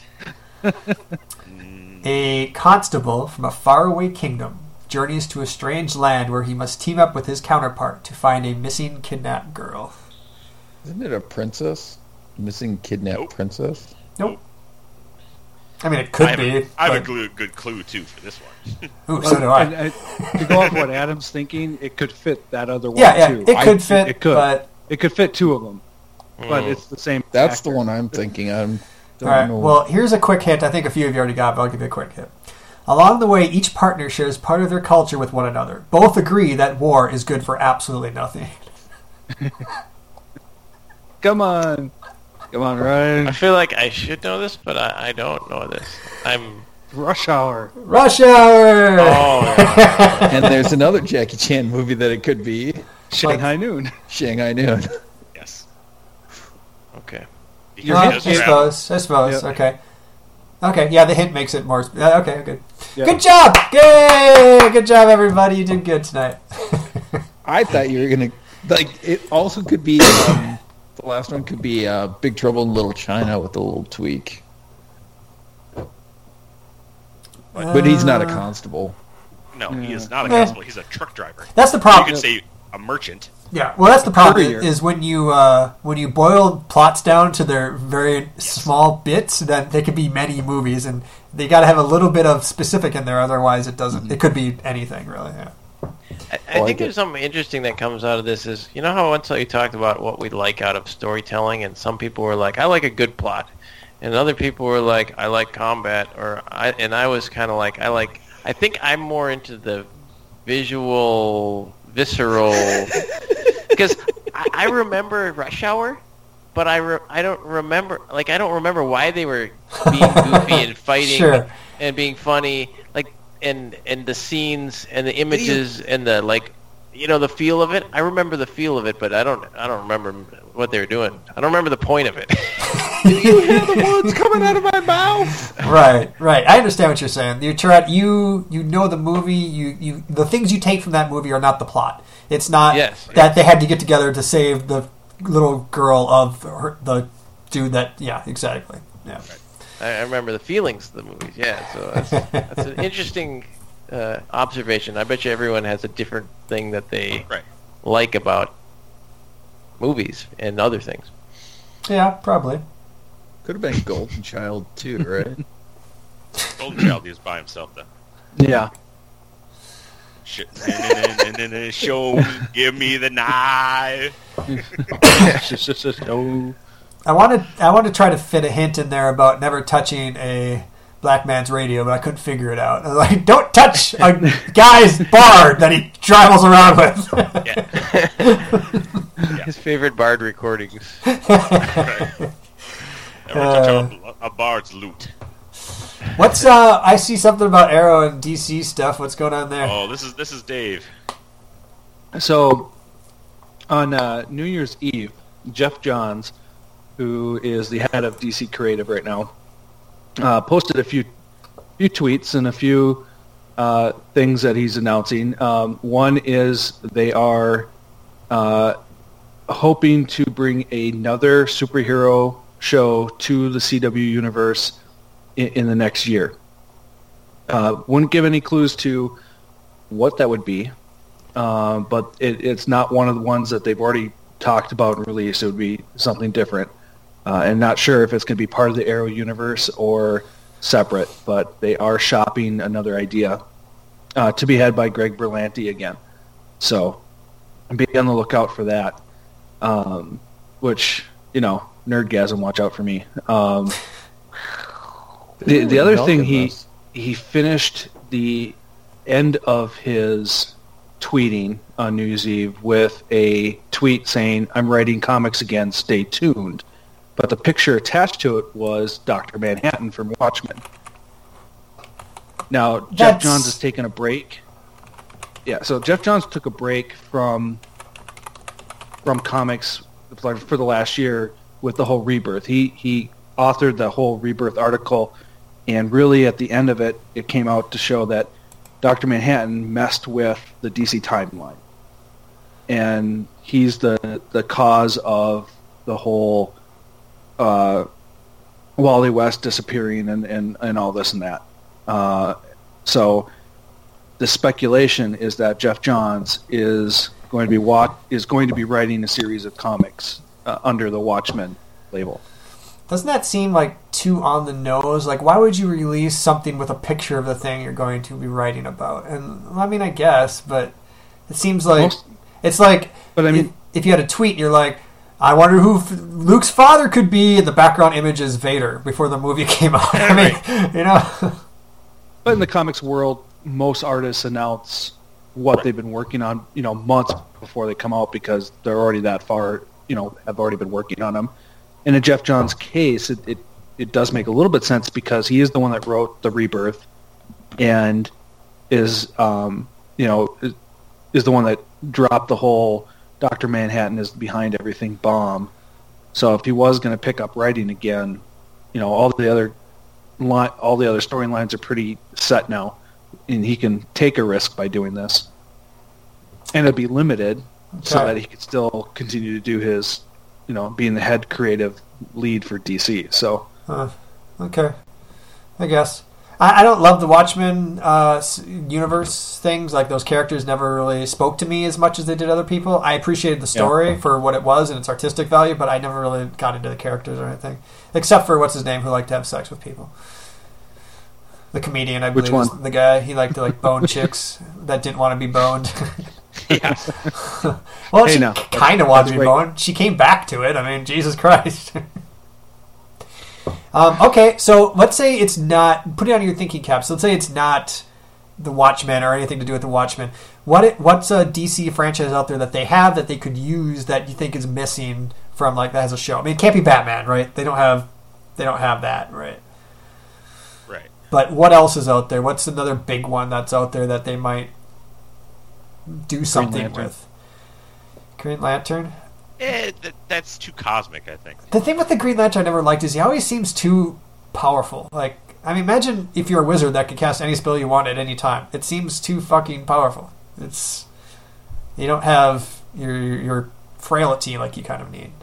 A constable from a faraway kingdom journeys to a strange land where he must team up with his counterpart to find a missing kidnapped girl. Isn't it a princess? Missing kidnapped Nope. princess? Nope. I mean, it could be. I have a but- good clue too for this one. Ooh, so do I. And to go off what Adam's thinking, it could fit that other one Yeah, too. it could fit, It could. but... It could fit two of them, but it's the same. That's actor. the one I'm thinking. I don't All right, know. well, here's a quick hint. I think a few of you already got it, but I'll give you a quick hint. Along the way, each partner shares part of their culture with one another. Both agree that war is good for absolutely nothing. Come on, Ryan. I feel like I should know this, but I don't know this. I'm Rush Hour. Rush Hour! oh yeah. And there's another Jackie Chan movie that it could be. Shanghai Noon. Shanghai Noon. Yes. Okay. Your I hint- suppose. Yep. Okay, yeah, the hint makes it more... okay, good. Yep. Good job! Yay! Good job, everybody. You did good tonight. I thought you were going to... Like, it also could be... the last one could be Big Trouble in Little China with a little tweak. But he's not a constable. No, he is not a constable. He's a truck driver. That's the You problem. could say a merchant. Yeah, well, that's the problem Courier. is when you boil plots down to their very small bits, then they could be many movies, and they got to have a little bit of specific in there. Otherwise, it doesn't. It could be anything, really. Yeah. I think there's something interesting that comes out of this is, you know how once you talked about what we like out of storytelling, and some people were like, I like a good plot, and other people were like, I like combat, and I was kind of like, I think I'm more into the visual, visceral, because I remember Rush Hour, but I don't remember why they were being goofy and fighting Sure. and being funny, like, and the scenes and the images and the, like, you know, the feel of it. I remember the feel of it, but I don't remember what they were doing. I don't remember the point of it. You hear the words coming out of my mouth? Right. I understand what you're saying. You know the movie. The things you take from that movie are not the plot. It's not Yes. that they had to get together to save the little girl of the dude that. Yeah, exactly. Yeah. I remember the feelings of the movies. Yeah, so that's an interesting observation. I bet you everyone has a different thing that they like about movies and other things. Yeah, probably. Could have been Golden Child too, right? Golden Child, he was by himself though. Yeah. Show me, give me the knife. No. I wanted to try to fit a hint in there about never touching a black man's radio, but I couldn't figure it out. I was like, don't touch a guy's bard that he travels around with. His favorite Bard recordings. Never touch a bard's loot. What's I see something about Arrow and DC stuff. What's going on there? Oh, this is Dave. So, on New Year's Eve, Jeff Johns, who is the head of DC Creative right now, posted a few tweets and a few things that he's announcing. One is they are hoping to bring another superhero show to the CW universe in the next year. Wouldn't give any clues to what that would be, but it's not one of the ones that they've already talked about and released. It would be something different. And not sure if it's going to be part of the Arrow universe or separate, but they are shopping another idea to be had by Greg Berlanti again. So be on the lookout for that, which, nerdgasm, watch out for me. The other thing, he finished the end of his tweeting on New Year's Eve with a tweet saying, "I'm writing comics again, stay tuned." But the picture attached to it was Dr. Manhattan from Watchmen. Now, Jeff Johns has taken a break. Yeah, so Jeff Johns took a break from comics for the last year with the whole Rebirth. He authored the whole Rebirth article, and really at the end of it, it came out to show that Dr. Manhattan messed with the DC timeline. And he's the cause of the whole Wally West disappearing and all this and that. So the speculation is that Jeff Johns is going to be writing a series of comics under the Watchmen label. Doesn't that seem like too on the nose? Like, why would you release something with a picture of the thing you're going to be writing about? And I mean, I guess, but it seems like it's like. But I mean, if you had a tweet, and you're like, I wonder who Luke's father could be, and the background image is Vader before the movie came out. I mean, But in the comics world, most artists announce what they've been working on, months before they come out because they're already that far, have already been working on them. And in Jeff Johns' case, it does make a little bit sense because he is the one that wrote the Rebirth, and is the one that dropped the whole Dr. Manhattan is behind everything bomb. So if he was going to pick up writing again, all the other storylines are pretty set now, and he can take a risk by doing this, and it'd be limited so that he could still continue to do his, being the head creative lead for DC. So, okay, I guess I don't love the Watchmen universe things. Like, those characters never really spoke to me as much as they did other people. I appreciated the story for what it was and its artistic value, but I never really got into the characters or anything, except for what's his name, who liked to have sex with people. The comedian, I believe, is the guy. He liked to bone chicks that didn't want to be boned. Yeah. Well, she kind of wanted to be boned. She came back to it. I mean, Jesus Christ. Okay, so let's say it's not. Put it on your thinking caps. Let's say it's not the Watchmen or anything to do with the Watchmen. What's a DC franchise out there that they have that they could use that you think is missing from that has a show? I mean, it can't be Batman, right? They don't have that, right? Right. But what else is out there? What's another big one that's out there that they might do something with? Green Lantern? That's too cosmic, I think. The thing with the Green Lantern I never liked is he always seems too powerful. Imagine if you're a wizard that could cast any spell you want at any time. It seems too fucking powerful. You don't have your frailty like you kind of need.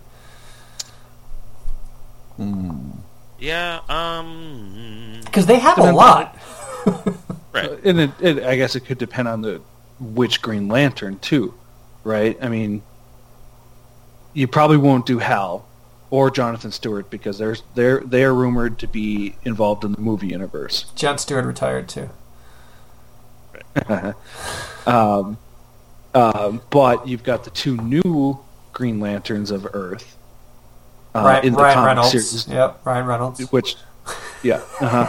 Yeah. Because they have a Depends lot. Right. And I guess it could depend on which Green Lantern too, right? I mean, you probably won't do Hal or Jonathan Stewart because they are rumored to be involved in the movie universe. Jon Stewart retired too. But you've got the two new Green Lanterns of Earth in the Ryan comic Reynolds. series, Yep, Ryan Reynolds. which, yeah,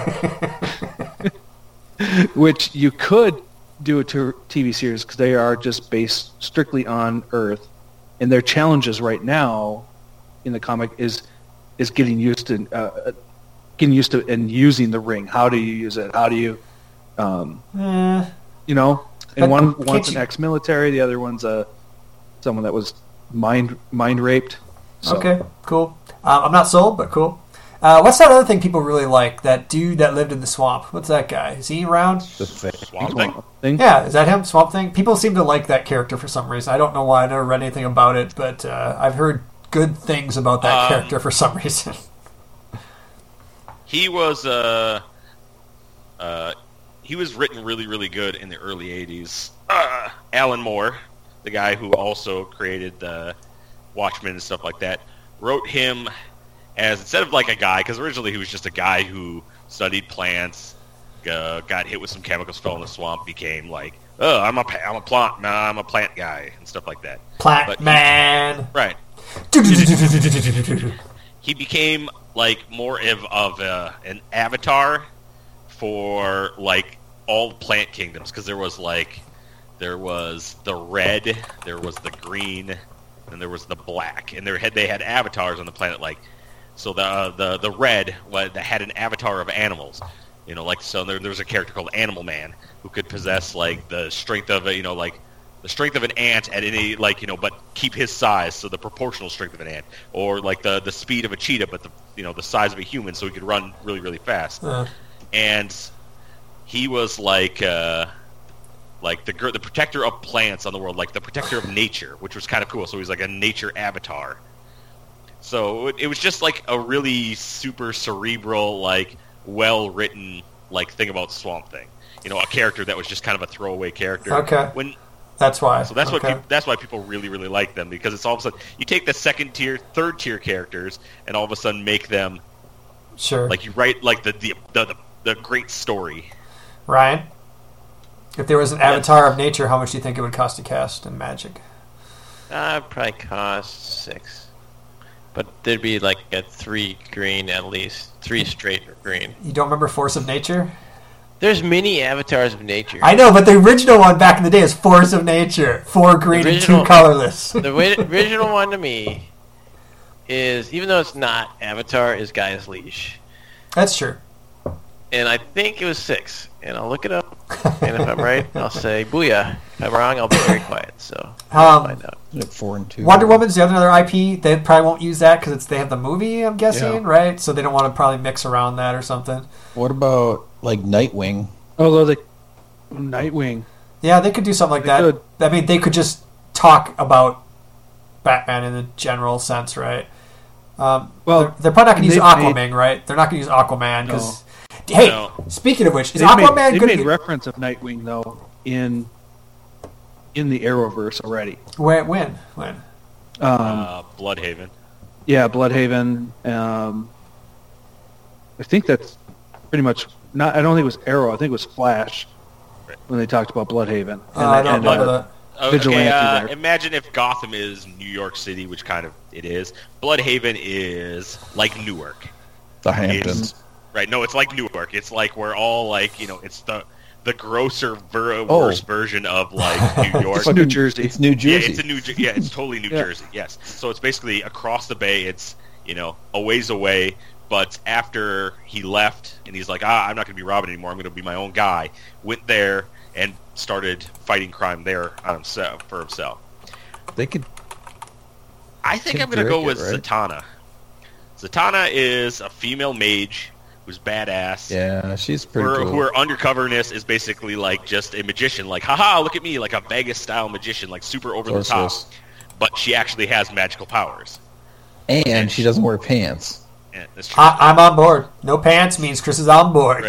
which you could do a TV series because they are just based strictly on Earth, and their challenges right now in the comic is getting used to and using the ring. How do you use it? How do you, you know? And But one's can't an ex-military, the other one's someone that was mind raped. So. Okay, cool. I'm not sold, but cool. What's that other thing people really like? That dude that lived in the swamp. What's that guy? Is he around? Swamp Thing? Yeah, is that him? Swamp Thing? People seem to like that character for some reason. I don't know why. I never read anything about it, but I've heard good things about that character for some reason. He was written really, really good in the early 80s. Alan Moore, the guy who also created the Watchmen and stuff like that, wrote him as, instead of like a guy, because originally he was just a guy who studied plants, got hit with some chemicals, fell in the swamp, became like, oh, I'm a plant guy and stuff like that. Plant Man. Right. He became like more of an avatar for like all plant kingdoms, because there was the red, there was the green, and there was the black, and they had avatars on the planet. Like, so the red that had an avatar of animals, you know, like, so there was a character called Animal Man who could possess like the strength of the strength of an ant at any, like, you know, but keep his size, so the proportional strength of an ant, or like the speed of a cheetah, but the size of a human, so he could run really, really fast. And he was like the protector of plants on the world, like the protector of nature, which was kind of cool. So he was like a nature avatar. So it was just like a really super cerebral, like well-written like thing about Swamp Thing. You know, a character that was just kind of a throwaway character. Okay. That's why. So that's that's why people really, really like them, because it's all of a sudden you take the second tier, third tier characters, and all of a sudden make them like you write like the great story. Ryan, if there was an avatar of nature, how much do you think it would cost to cast in Magic? Probably cost $6. But there'd be like a 3 green at least, 3 straight green. You don't remember Force of Nature? There's many avatars of nature. I know, but the original one back in the day is Force of Nature. 4 green and 2 colorless. The original one to me is, even though it's not Avatar, is Gaia's Leash. That's true. And I think it was 6. And I'll look it up. And if I'm right, I'll say booyah. If I'm wrong, I'll be very quiet. So I'll find out. 4 and 2. Wonder Woman's the other IP. They probably won't use that because they have the movie, I'm guessing, right? So they don't want to probably mix around that or something. What about like Nightwing? Although Nightwing. Yeah, they could do something like that. Could. I mean, they could just talk about Batman in the general sense, right? Well, they're probably not going to use Aquaman, right? They're not going to use Aquaman because. No. Hey, speaking of which, is Aquaman They going to made reference of Nightwing though in the Arrowverse already. When? Bloodhaven. Yeah, Bloodhaven. I think that's pretty much not. I don't think it was Arrow. I think it was Flash when they talked about Bloodhaven. I don't remember that. Okay, imagine if Gotham is New York City, which kind of it is. Bloodhaven is like Newark. The Hamptons. Right, no, it's like Newark. It's like we're all like, you know, it's the grosser, worse version of like New York. It's New Jersey. It's New Jersey. Yeah, it's totally New Jersey. Yes. So it's basically across the bay. It's, you know, a ways away. But after he left and he's like, I'm not going to be Robin anymore. I'm going to be my own guy. Went there and started fighting crime there on himself for himself. They could. I think I'm going to go with Zatanna. Zatanna is a female mage who's badass. Yeah, she's pretty cool. Her undercoverness is basically like just a magician, like, haha, look at me, like a Vegas-style magician, like super over the top. but she actually has magical powers. And she doesn't wear pants. Yeah, that's true. I'm on board. No pants means Chris is on board.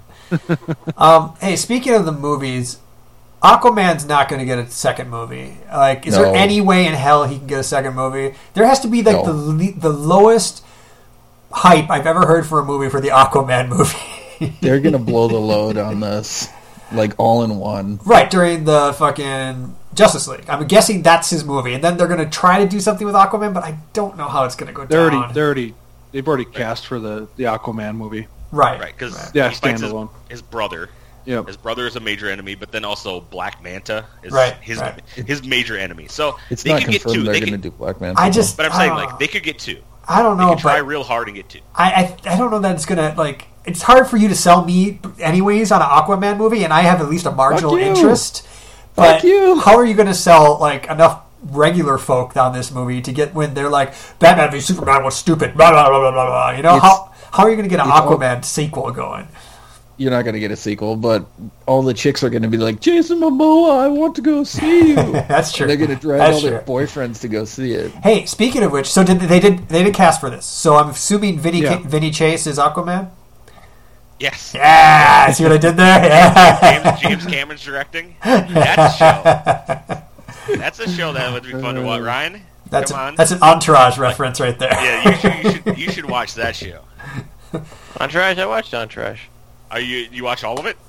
Right. Hey, speaking of the movies, Aquaman's not going to get a second movie. Like, is there No. any way in hell he can get a second movie? There has to be like No. the lowest hype I've ever heard for a movie for the Aquaman movie. They're gonna blow the load on this, like all in one. Right, during the fucking Justice League. I'm guessing that's his movie, and then they're going to try to do something with Aquaman, but I don't know how it's going to go down. They've already cast for the Aquaman movie. Right, Right, because Yeah, he fights standalone. his brother. Yep. His brother is a major enemy, but then also Black Manta is Right, his right. his major enemy. So It's they not could get confirmed two. they're They gonna could, do Black Man. I just, but I'm saying like they could get two. I don't They know, could try but real hard and get two. I don't know that it's gonna like. It's hard for you to sell me anyways on an Aquaman movie, and I have at least a marginal you. interest. Fuck But you. how are you gonna sell like enough regular folk on this movie to get when they're like Batman v Superman was stupid, blah blah blah blah blah. Blah. You know how are you gonna get an Aquaman sequel going? You're not gonna get a sequel, but all the chicks are gonna be like, Jason Momoa, I want to go see you. That's true. And they're gonna drag That's all their true. boyfriends to go see it. Hey, speaking of which, so they did cast for this. So I'm assuming Vinny Chase is Aquaman. Yes. Yeah, see what I did there? Yeah. James Cameron's directing. That's a show. That's a show that would be fun to watch. Ryan, That's come on. that's an Entourage reference right there. Yeah, you should watch that show. Entourage. I watched Entourage. Are you watch all of it?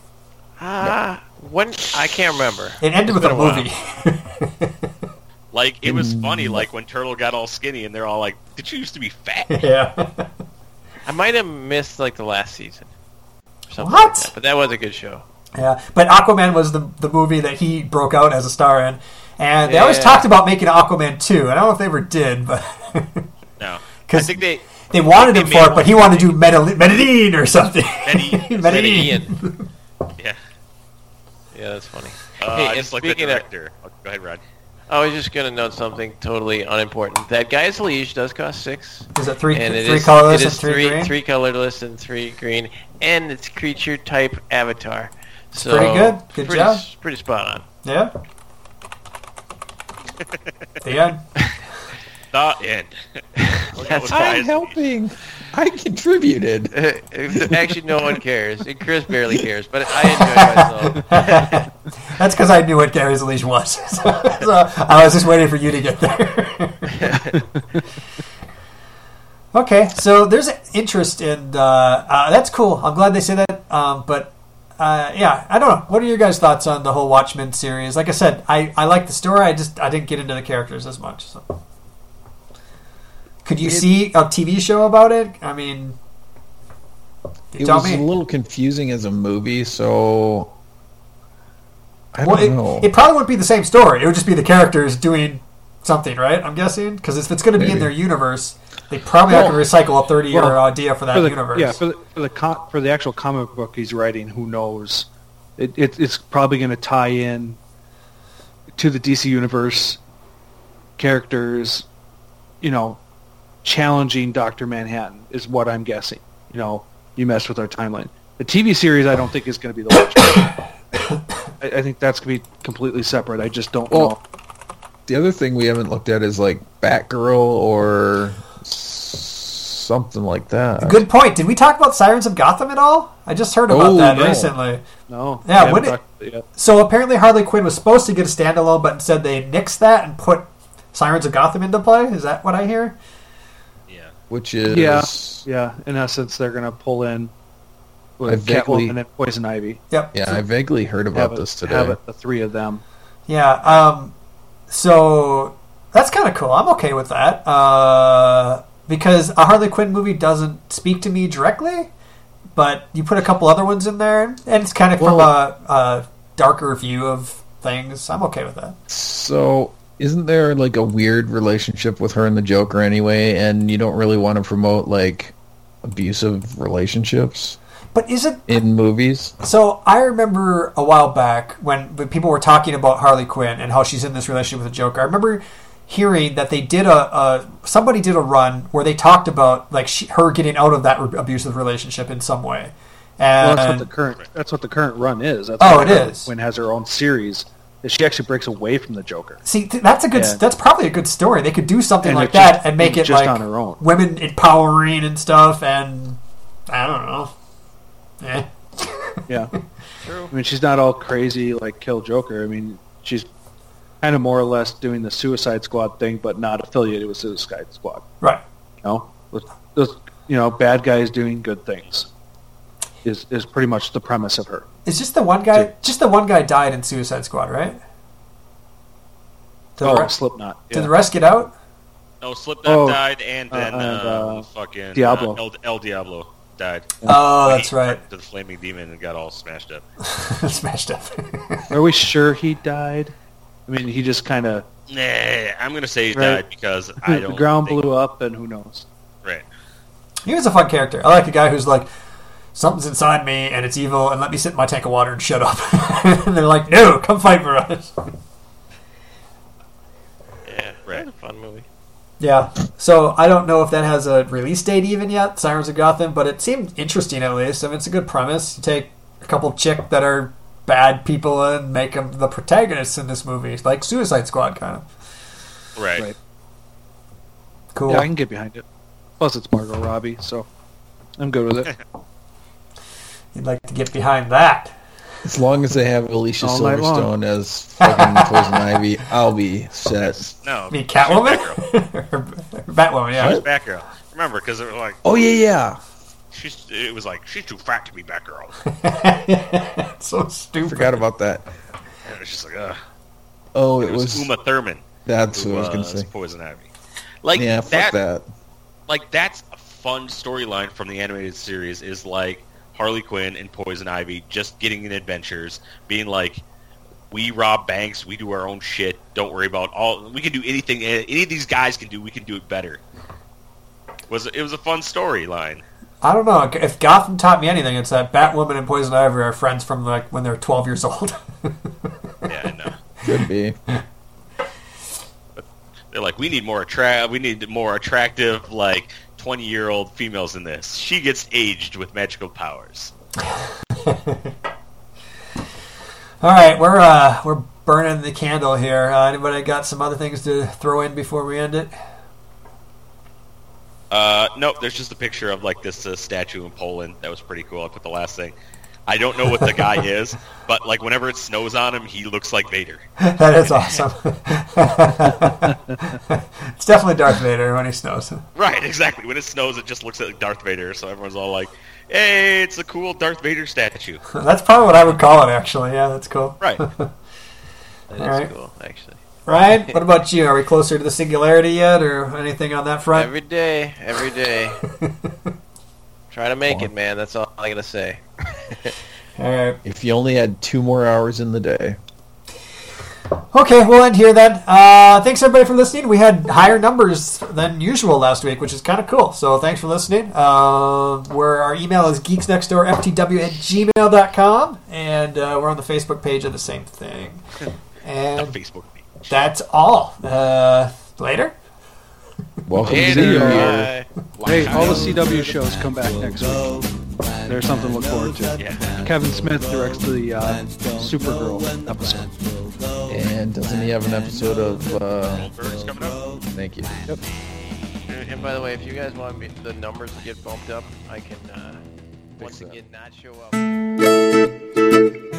When I can't remember. It ended with been a a while. movie. Like it was funny. Like when Turtle got all skinny, and they're all like, "Did you used to be fat?" Yeah. I might have missed like the last season. Or something What? Like that, but that was a good show. Yeah, but Aquaman was the movie that he broke out as a star in, and they always Yeah. talked about making Aquaman 2. I don't know if they ever did, but No, I 'Cause think they. they wanted They him made for it, one. but he wanted to do Medellin or something. Medellin. Medellin. Yeah. Yeah, that's funny. I Hey, and just like the speaking of, director. Go ahead, Rod. I was just gonna note something totally unimportant. That Guy's Leash does cost $6. Is it three And it three is- colorless it and is three green? three colorless and 3 green, and it's creature type avatar. So pretty good. Good pretty, job. Pretty spot on. Yeah. The end. The end. That's I'm helping. I contributed. Actually, no one cares. And Chris barely cares, but I enjoyed myself. That's because I knew what Gary's Leash was. So I was just waiting for you to get there. Okay, so there's an interest in... that's cool. I'm glad they say that. But, yeah, I don't know. What are your guys' thoughts on the whole Watchmen series? Like I said, I like the story. I didn't get into the characters as much. So. Could you see a TV show about it? I mean... It tell was me. a little confusing as a movie, so I Well, don't know. it probably wouldn't be the same story. It would just be the characters doing something, right? I'm guessing because if it's going to be in Maybe. their universe, they probably have to recycle a 30-year idea for that universe. Yeah, for the actual comic book he's writing, who knows? It's probably going to tie in to the DC universe characters, challenging Dr. Manhattan is what I'm guessing. You messed with our timeline. The TV series, I don't think is going to be the Watchmen. I think that's going to be completely separate. I just don't know. The other thing we haven't looked at is like Batgirl or something like that. Good point. Did we talk about Sirens of Gotham at all? I just heard about that no. recently. No. Yeah, I haven't when talked about it yet. So apparently Harley Quinn was supposed to get a standalone, but instead they nixed that and put Sirens of Gotham into play. Is that what I hear? Yeah. Which is Yeah, in essence, they're going to pull in I with vaguely- Catwoman and Poison Ivy. Yep. yeah, I vaguely heard about Have this it, today. have it, the three of them. Yeah. So that's kind of cool. I'm okay with that because a Harley Quinn movie doesn't speak to me directly, but you put a couple other ones in there, and it's kind of from a darker view of things. I'm okay with that. So, isn't there like a weird relationship with her and the Joker anyway, and you don't really want to promote like abusive relationships But is it in movies? so? I remember a while back when people were talking about Harley Quinn and how she's in this relationship with the Joker. I remember hearing that they did somebody did a run where they talked about like her getting out of that abusive relationship in some way. Well, And that's what the current run is. That's Oh, why it Harley is. Quinn has her own series is she actually breaks away from the Joker. See, that's a good. Yeah. That's probably a good story. They could do something And like it that just- and make it just like on her own. women empowering and stuff. And I don't know. Eh. Yeah. True. I mean, she's not all crazy like kill Joker. I mean, she's kind of more or less doing the Suicide Squad thing, but not affiliated with Suicide Squad. Right. You know, those bad guys doing good things is pretty much the premise of her. It's just the one guy. Just the one guy died in Suicide Squad, right? Did, the, Slipknot. did the rest get out? No, Slipknot died, and then fucking Diablo. El Diablo died. Oh, that's right. To the flaming demon and got all smashed up. Smashed up. Are we sure he died? I mean, he just kind of Nah, I'm gonna say he Right. died because I don't. the ground think, blew up, and who knows? Right. He was a fun character. I like a guy who's like, something's inside me and it's evil, and let me sit in my tank of water and shut up. And they're like, no, come fight for us. Yeah, Right. That was a fun movie. Yeah. So I don't know if that has a release date even yet, Sirens of Gotham, but it seemed interesting at least. I mean, it's a good premise. You take a couple chick that are bad people and make them the protagonists in this movie, like Suicide Squad kind of. Right. Cool. Yeah, I can get behind it. Plus, it's Margot Robbie, so I'm good with it. You'd like to get behind that. As long as they have Alicia All night long. Silverstone as fucking Poison Ivy, I'll be set. No. I mean, Catwoman? Batgirl. Batwoman, yeah. She's Batgirl. Remember, because it was like Oh yeah. she's too fat to be Batgirl. So stupid. Forgot about that. And it was just like, ugh. Oh, It was Uma Thurman. That's who what I was gonna was say. Poison Ivy. Like Yeah, fuck that. Like that's a fun storyline from the animated series. Is like Harley Quinn and Poison Ivy just getting in adventures, being like, we rob banks, we do our own shit. Don't worry about we can do anything. Any of these guys can do. We can do it better. It was a fun storyline. I don't know. If Gotham taught me anything, it's that Batwoman and Poison Ivy are friends from like when they're 12 years old. Yeah, I know. Could be. They're like, we need more attractive, like 20-year-old females in this. She gets aged with magical powers. All right, we're burning the candle here. Anybody got some other things to throw in before we end it? Nope. There's just a picture of like this statue in Poland. That was pretty cool. I put the last thing. I don't know what the guy is, but like whenever it snows on him, he looks like Vader. That is awesome. It's definitely Darth Vader when he snows. Right, exactly. When it snows, it just looks like Darth Vader. So everyone's all like, "Hey, it's a cool Darth Vader statue." That's probably what I would call it, actually. Yeah, that's cool. Right. That is Alright. cool, actually. Ryan, what about you? Are we closer to the singularity yet, or anything on that front? Every day. Try to make it, man. That's all I gotta say. All right. If you only had 2 more hours in the day. Okay, we'll end here then. Thanks everybody for listening. We had higher numbers than usual last week, which is kind of cool. So thanks for listening. Where our email is geeksnextdoorftw@gmail.com, and we're on the Facebook page of the same thing. The And Facebook page. that's all. Later. Welcome to Later. the Bye. Hey, all the CW shows come back next week. There's something to look forward to. Yeah. Kevin Smith directs the Supergirl episode. And doesn't he have an episode of... Goldberg's coming up. Thank you. Yep. And by the way, if you guys want the numbers to get bumped up, I can once that. again not show up.